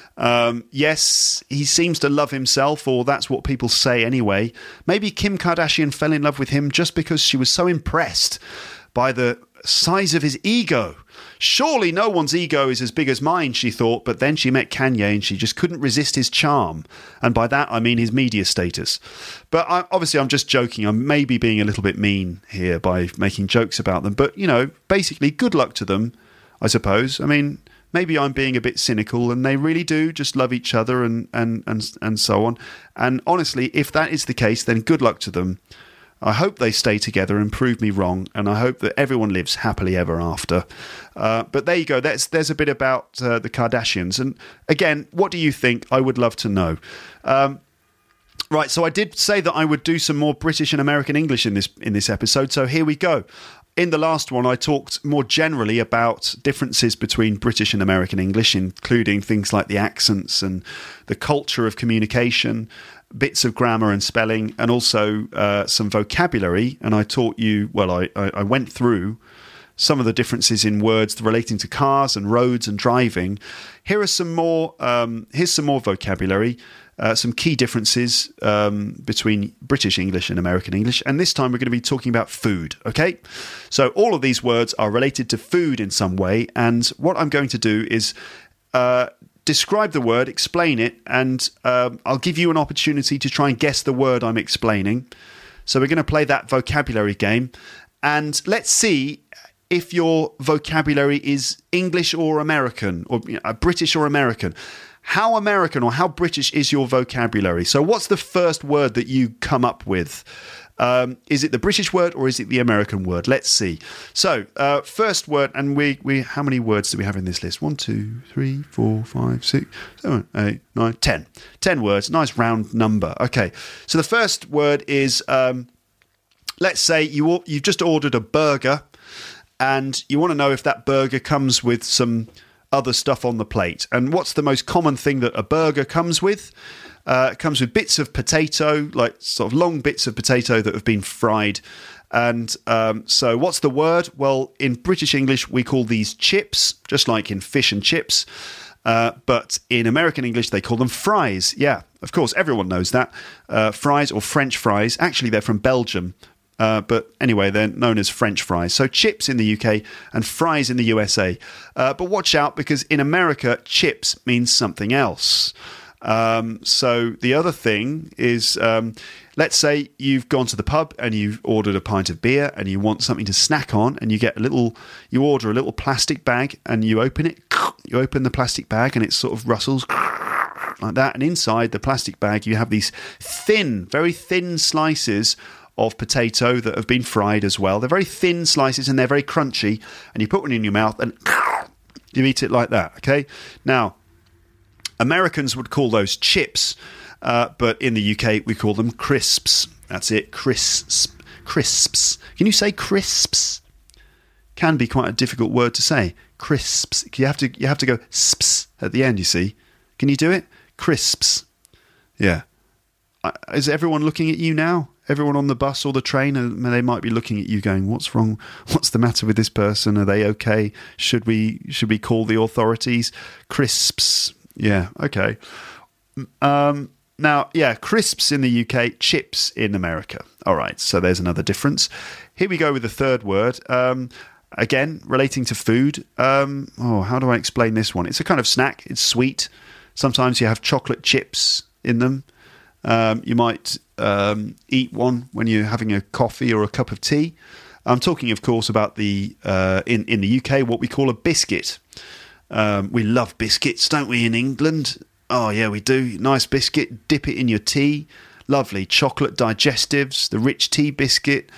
Yes, he seems to love himself, or that's what people say anyway. Maybe Kim Kardashian fell in love with him just because she was so impressed by the size of his ego. Surely no one's ego is as big as mine, she thought, but then she met Kanye and she just couldn't resist his charm. And by that, I mean his media status. But obviously, I'm just joking. I'm maybe being a little bit mean here by making jokes about them. But, basically, good luck to them, I suppose. I mean, maybe I'm being a bit cynical and they really do just love each other and so on. And honestly, if that is the case, then good luck to them. I hope they stay together and prove me wrong, and I hope that everyone lives happily ever after. But there you go. There's a bit about the Kardashians. And again, what do you think? I would love to know. Right, so I did say that I would do some more British and American English in this episode, so here we go. In the last one, I talked more generally about differences between British and American English, including things like the accents and the culture of communication, bits of grammar and spelling, and also some vocabulary. And I taught you, I went through some of the differences in words relating to cars and roads and driving. Here's some more vocabulary. Some key differences between British English and American English. And this time we're going to be talking about food, okay? So all of these words are related to food in some way. And what I'm going to do is describe the word, explain it, and I'll give you an opportunity to try and guess the word I'm explaining. So we're going to play that vocabulary game. And let's see if your vocabulary is English or American, or British or American. How American or how British is your vocabulary? So what's the first word that you come up with? Is it the British word or is it the American word? Let's see. So first word, and we how many words do we have in this list? 1, 2, 3, 4, 5, 6, 7, 8, 9, 10. 10 words. Nice round number. Okay. So the first word is, let's say you've just ordered a burger and you want to know if that burger comes with some other stuff on the plate. And what's the most common thing that a burger comes with? It comes with bits of potato, like sort of long bits of potato that have been fried. And so what's the word? Well, in British English, we call these chips, just like in fish and chips. But in American English, they call them fries. Yeah, of course, everyone knows that. Fries or French fries. Actually, they're from Belgium. But anyway, they're known as French fries. So chips in the UK and fries in the USA. But watch out, because in America, chips means something else. So the other thing is, let's say you've gone to the pub and you've ordered a pint of beer and you want something to snack on, and you order a little plastic bag and you open it. You open the plastic bag and it sort of rustles like that. And inside the plastic bag, you have these very thin slices of potato that have been fried as well. They're very thin slices and they're very crunchy. And you put one in your mouth and you eat it like that. Okay. Now, Americans would call those chips, but in the UK we call them crisps. That's it, crisps. Crisps. Can you say crisps? Can be quite a difficult word to say. Crisps. You have to go sps at the end. You see? Can you do it? Crisps. Yeah. Is everyone looking at you now? Everyone on the bus or the train, they might be looking at you going, "What's wrong? What's the matter with this person? Are they okay? Should we call the authorities?" Crisps. Yeah, okay. Now, yeah, crisps in the UK, chips in America. All right, so there's another difference. Here we go with the third word. Again, relating to food. How do I explain this one? It's a kind of snack. It's sweet. Sometimes you have chocolate chips in them. You might eat one when you're having a coffee or a cup of tea. I'm talking, of course, about the in the UK, what we call a biscuit. We love biscuits, don't we, in England? Oh, yeah, we do. Nice biscuit. Dip it in your tea. Lovely. Chocolate digestives, the rich tea biscuit,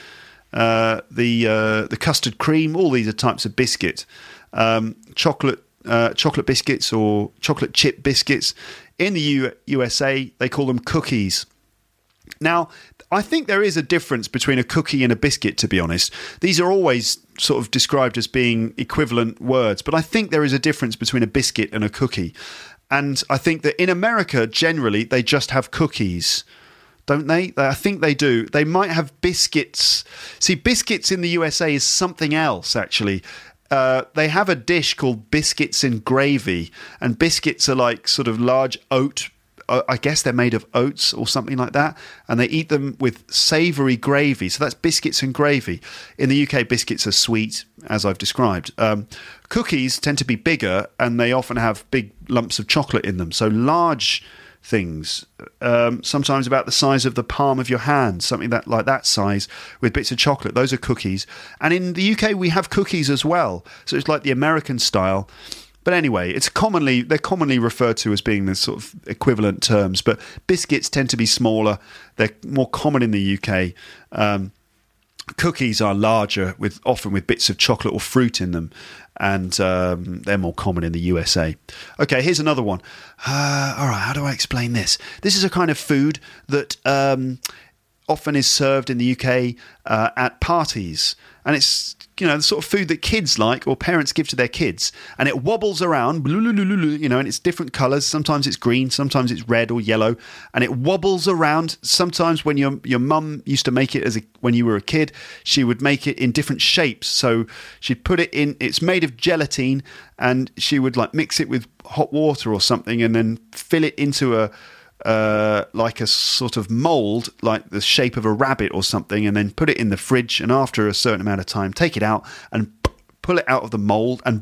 the custard cream. All these are types of biscuit. Chocolate biscuits or chocolate chip biscuits. In the USA, they call them cookies. Now, I think there is a difference between a cookie and a biscuit, to be honest. These are always sort of described as being equivalent words, but I think there is a difference between a biscuit and a cookie. And I think that in America, generally, they just have cookies, don't they? I think they do. They might have biscuits. See, biscuits in the USA is something else, actually. They have a dish called biscuits and gravy, and biscuits are like sort of large oat. I guess they're made of oats or something like that, and they eat them with savoury gravy. So that's biscuits and gravy. In the UK, biscuits are sweet, as I've described. Cookies tend to be bigger, and they often have big lumps of chocolate in them. So large things, sometimes about the size of the palm of your hand, something like that size, with bits of chocolate. Those are cookies. And in the UK, we have cookies as well. So it's like the American style. But anyway, they're commonly referred to as being the sort of equivalent terms. But biscuits tend to be smaller. They're more common in the UK. Cookies are larger, often with bits of chocolate or fruit in them, and they're more common in the USA. Okay, here's another one. All right, how do I explain this? This is a kind of food that often is served in the UK at parties, and it's the sort of food that kids like or parents give to their kids, and it wobbles around, and it's different colours. Sometimes it's green, sometimes it's red or yellow, and it wobbles around. Sometimes when your mum used to make it when you were a kid, she would make it in different shapes. So she'd put it in. It's made of gelatine, and she would like mix it with hot water or something, and then fill it into like a sort of mould, like the shape of a rabbit or something, and then put it in the fridge, and after a certain amount of time take it out and pull it out of the mould, and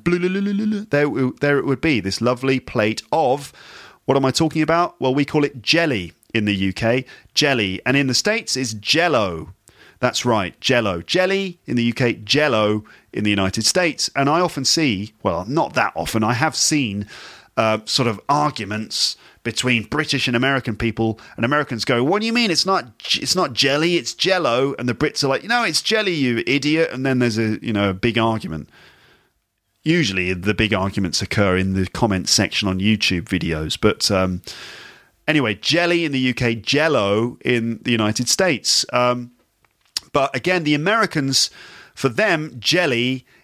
there it would be, this lovely plate of, what am I talking about? Well, we call it jelly in the UK, jelly, and in the States it's Jell-O. That's right, Jell-O. Jelly in the UK, Jell-O in the United States. And I often see, well, not that often, I have seen sort of arguments between British and American people, and Americans go, "What do you mean? It's not jelly, it's Jell-O," and the Brits are like, "No, it's jelly, you idiot." And then there's a big argument. Usually, the big arguments occur in the comment section on YouTube videos. But anyway, jelly in the UK, Jell-O in the United States. But again, the Americans, for them, jelly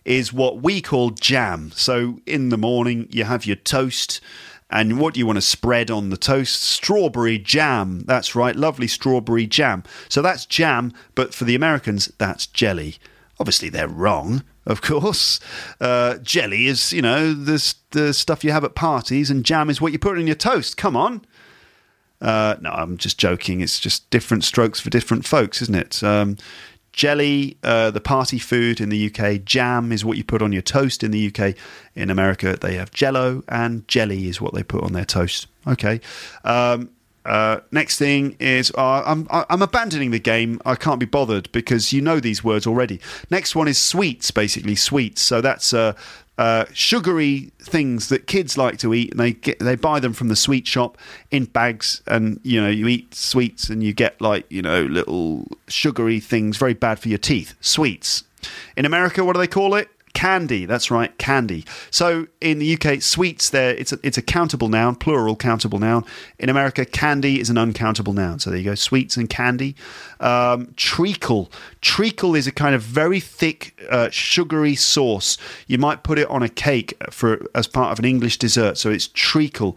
is what we call jam. So in the morning, you have your toast. And what do you want to spread on the toast? Strawberry jam. That's right, lovely strawberry jam. So that's jam, but for the Americans, that's jelly. Obviously, they're wrong, of course. Jelly is, the stuff you have at parties, and jam is what you put on your toast. Come on. No, I'm just joking. It's just different strokes for different folks, isn't it? Jelly, the party food in the UK. Jam is what you put on your toast in the UK. In America, they have Jell-O, and jelly is what they put on their toast. Okay. Next thing is, I'm abandoning the game. I can't be bothered because you know these words already. Next one is sweets, basically sweets. So that's sugary things that kids like to eat, and they buy them from the sweet shop in bags, and you eat sweets and you get little sugary things, very bad for your teeth. Sweets. In America, what do they call it? Candy. That's right, candy. So in the UK, sweets it's a countable noun, plural countable noun. In America, candy is an uncountable noun. So there you go, sweets and candy. Treacle. Treacle is a kind of very thick, sugary sauce. You might put it on a cake as part of an English dessert. So it's treacle.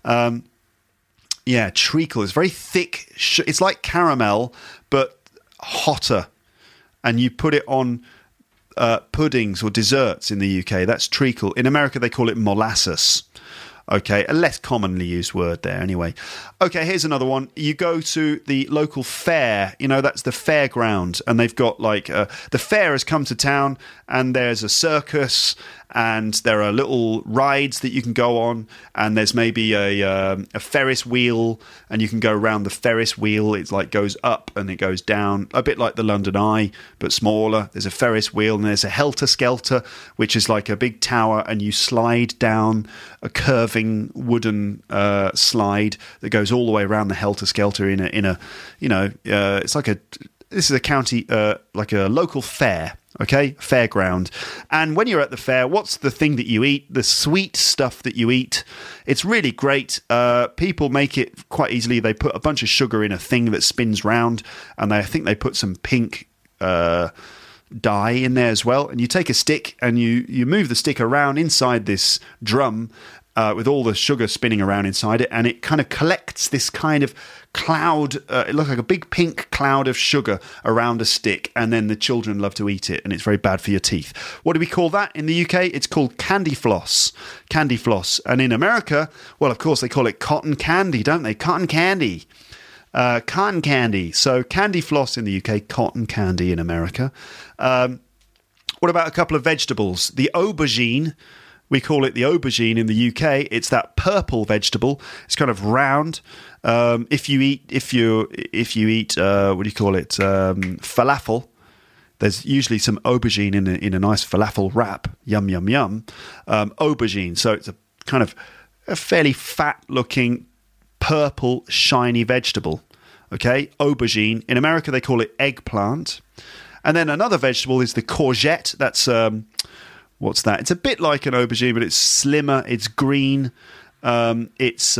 Treacle is very thick. It's like caramel, but hotter. And you put it on puddings or desserts in the UK. That's treacle. In America, they call it molasses. Okay, a less commonly used word there anyway. Okay, here's another one. You go to the local fair, that's the fairground, and they've got the fair has come to town, and there's a circus, and there are little rides that you can go on, and there's maybe a Ferris wheel, and you can go around the Ferris wheel. It's goes up and it goes down, a bit like the London Eye, but smaller. There's a Ferris wheel, and there's a Helter Skelter, which is like a big tower, and you slide down a curving wooden slide that goes all the way around the Helter Skelter in a it's like this is a county, like a local fair. Okay, fairground. And when you're at the fair, what's the thing that you eat? The sweet stuff that you eat. It's really great. People make it quite easily. They put a bunch of sugar in a thing that spins round, and I think they put some pink dye in there as well. And you take a stick and you move the stick around inside this drum with all the sugar spinning around inside it, and it kind of collects this kind of cloud. It looks like a big pink cloud of sugar around a stick, and then the children love to eat it, and it's very bad for your teeth. What do we call that in the UK? It's called candy floss. Candy floss. And in America, well, of course, they call it cotton candy, don't they? Cotton candy. Cotton candy. So candy floss in the UK, cotton candy in America. What about a couple of vegetables? The aubergine. We call it the aubergine in the UK. It's that purple vegetable. It's kind of round. If you eat, what do you call it? Falafel. There's usually some aubergine in a nice falafel wrap. Yum, yum, yum. Aubergine. So it's a kind of a fairly fat-looking, purple, shiny vegetable. Okay, aubergine. In America, they call it eggplant. And then another vegetable is the courgette. That's what's that? It's a bit like an aubergine, but it's slimmer. It's green. It's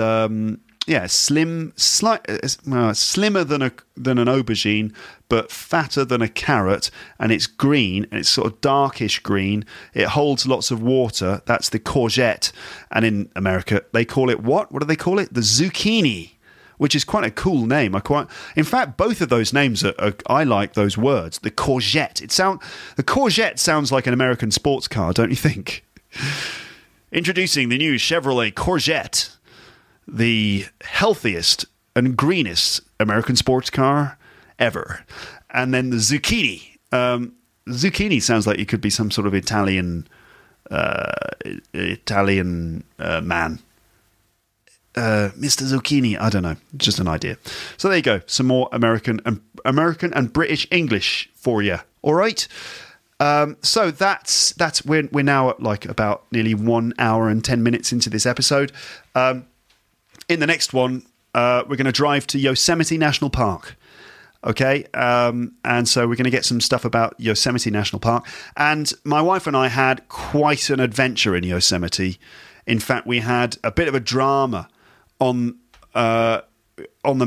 slimmer than an aubergine, but fatter than a carrot, and it's green, and it's sort of darkish green. It holds lots of water. That's the courgette. And in America, they call it what? What do they call it? The zucchini, which is quite a cool name. In fact, both of those names I like those words. The courgette. The courgette sounds like an American sports car, don't you think? Introducing the new Chevrolet Courgette, the healthiest and greenest American sports car ever. And then the zucchini. Zucchini sounds like it could be some sort of Italian man. Mr. Zucchini, I don't know, just an idea. So there you go, some more American and British English for you. All right. So that's we're now at about nearly 1 hour and 10 minutes into this episode. In the next one, we're going to drive to Yosemite National Park. Okay, and so we're going to get some stuff about Yosemite National Park. And my wife and I had quite an adventure in Yosemite. In fact, we had a bit of a drama on the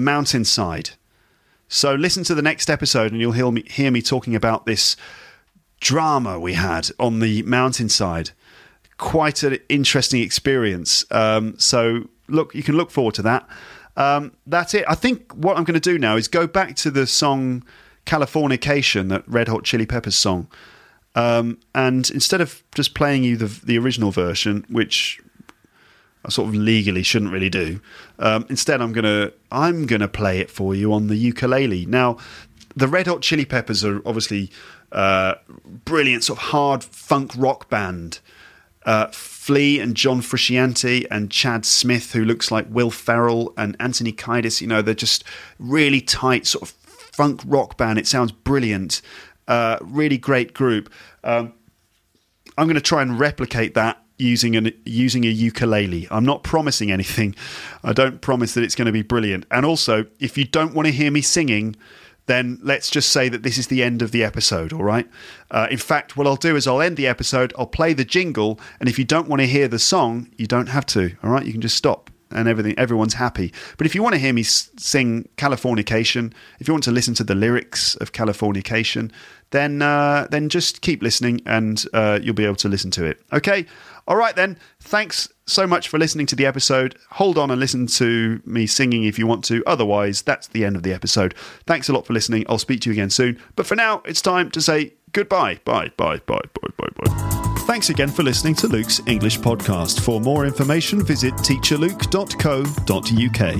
mountainside. So listen to the next episode and you'll hear me talking about this drama we had on the mountainside. Quite an interesting experience. So look, you can look forward to that. That's it. I think what I'm going to do now is go back to the song Californication, that Red Hot Chili Peppers song. And instead of just playing you the original version, which I sort of legally shouldn't really do, instead I'm gonna play it for you on the ukulele. Now, the Red Hot Chili Peppers are obviously brilliant sort of hard funk rock band. Flea and John Frusciante and Chad Smith, who looks like Will Ferrell, and Anthony Kiedis, they're just really tight sort of funk rock band. It sounds brilliant. Really great group. I'm going to try and replicate that using a ukulele. I'm not promising anything. I don't promise that it's going to be brilliant. And also, if you don't want to hear me singing, then let's just say that this is the end of the episode, all right? In fact, what I'll do is I'll end the episode, I'll play the jingle, and if you don't want to hear the song, you don't have to, all right? You can just stop, and everyone's happy. But if you want to hear me sing Californication, if you want to listen to the lyrics of Californication, then just keep listening, and you'll be able to listen to it. Okay? All right, then. Thanks so much for listening to the episode. Hold on and listen to me singing if you want to. Otherwise, that's the end of the episode. Thanks a lot for listening. I'll speak to you again soon. But for now, it's time to say goodbye. Bye, bye, bye, bye, bye, bye. Thanks again for listening to Luke's English podcast. For more information, visit teacherluke.co.uk.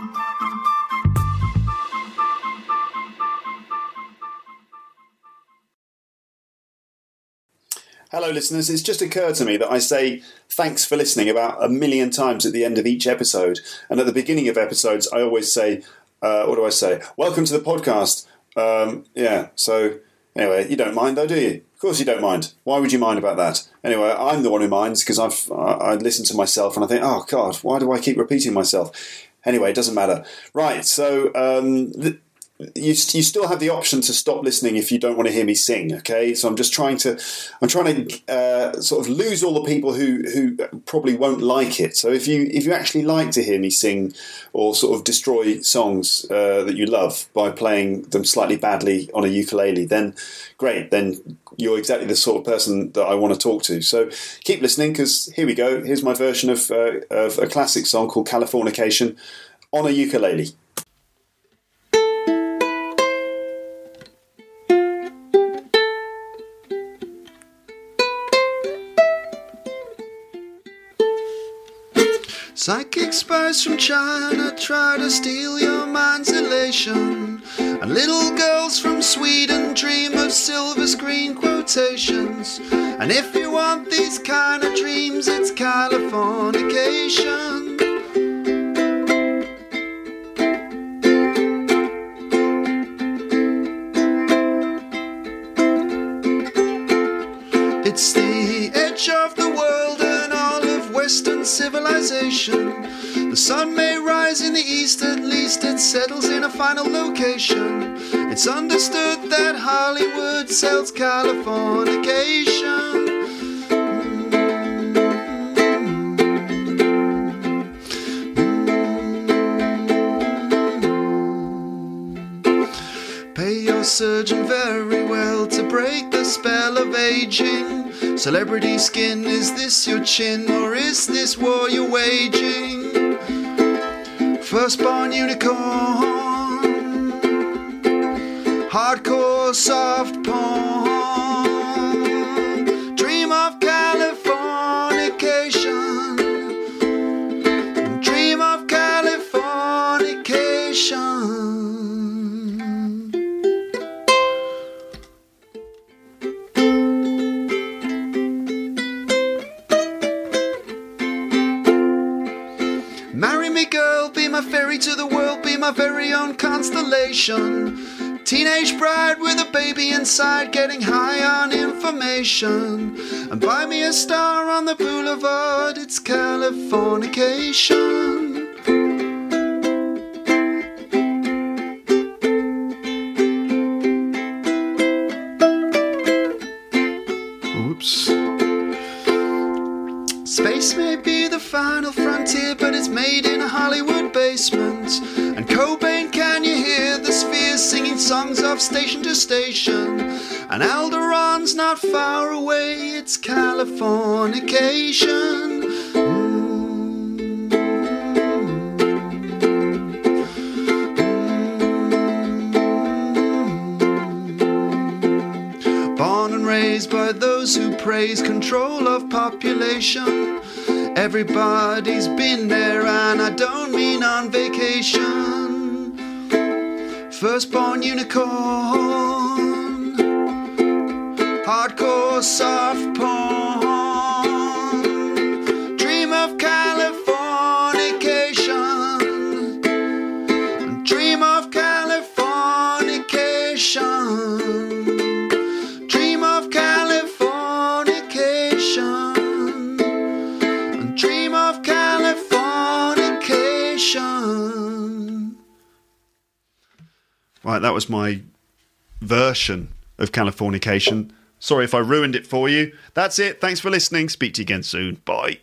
Hello, listeners. It's just occurred to me that I say thanks for listening about 1 million times at the end of each episode. And at the beginning of episodes, I always say, what do I say? Welcome to the podcast. So anyway, you don't mind though, do you? Of course you don't mind. Why would you mind about that? Anyway, I'm the one who minds because I listen to myself and I think, oh, God, why do I keep repeating myself? Anyway, it doesn't matter. Right, so you still have the option to stop listening if you don't want to hear me sing, okay? So I'm trying to sort of lose all the people who probably won't like it. So if you actually like to hear me sing or sort of destroy songs that you love by playing them slightly badly on a ukulele, then great, then you're exactly the sort of person that I want to talk to. So keep listening, because here we go. Here's my version of a classic song called Californication on a ukulele. Psychic spies from China try to steal your mind's elation, and little girls from Sweden dream of silver screen quotations. And if you want these kind of dreams, it's Californication. It's the edge of the world and all of Western civilization. The sun may rise in the east, at least it settles in a final location. It's understood that Hollywood sells Californication. Pay your surgeon very well to break the spell of aging. Celebrity skin, is this your chin, or is this war you're waging? Firstborn unicorn, hardcore soft porn, dream of Californication, dream of Californication. Marry me, girl, be my ferry to the world, be my very own constellation. Teenage bride with a baby inside, getting high on information. And buy me a star on the boulevard, it's Californication. Oops. Space may be the final frontier, but it's made in a Hollywood basement. And Cobain, can you hear the spheres singing songs off station to station. And Alderon's not far away, it's Californication. Born and raised by those who praise control of population. Everybody's been there, and I don't mean on vacation. Firstborn unicorn, hardcore soft porn, dream of Californication, dream of Californication, dream of Californication, dream of Californication. Right, that was my version of Californication. Sorry if I ruined it for you. That's it. Thanks for listening. Speak to you again soon. Bye.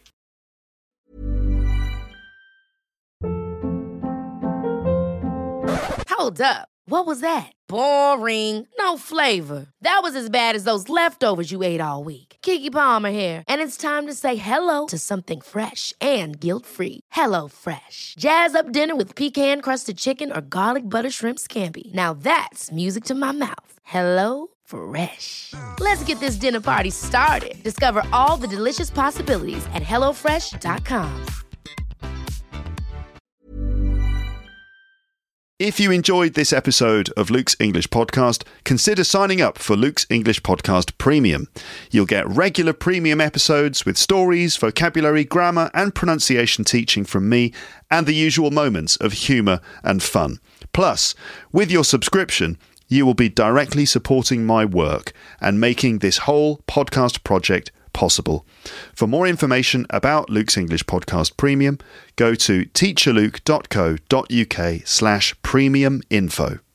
Hold up. What was that? Boring. No flavor. That was as bad as those leftovers you ate all week. Keke Palmer here. And it's time to say hello to something fresh and guilt-free. Hello Fresh. Jazz up dinner with pecan-crusted chicken or garlic butter shrimp scampi. Now that's music to my mouth. Hello Fresh. Let's get this dinner party started. Discover all the delicious possibilities at HelloFresh.com. If you enjoyed this episode of Luke's English Podcast, consider signing up for Luke's English Podcast Premium. You'll get regular premium episodes with stories, vocabulary, grammar and pronunciation teaching from me and the usual moments of humour and fun. Plus, with your subscription, you will be directly supporting my work and making this whole podcast project possible. For more information about Luke's English Podcast Premium, go to teacherluke.co.uk/premium info.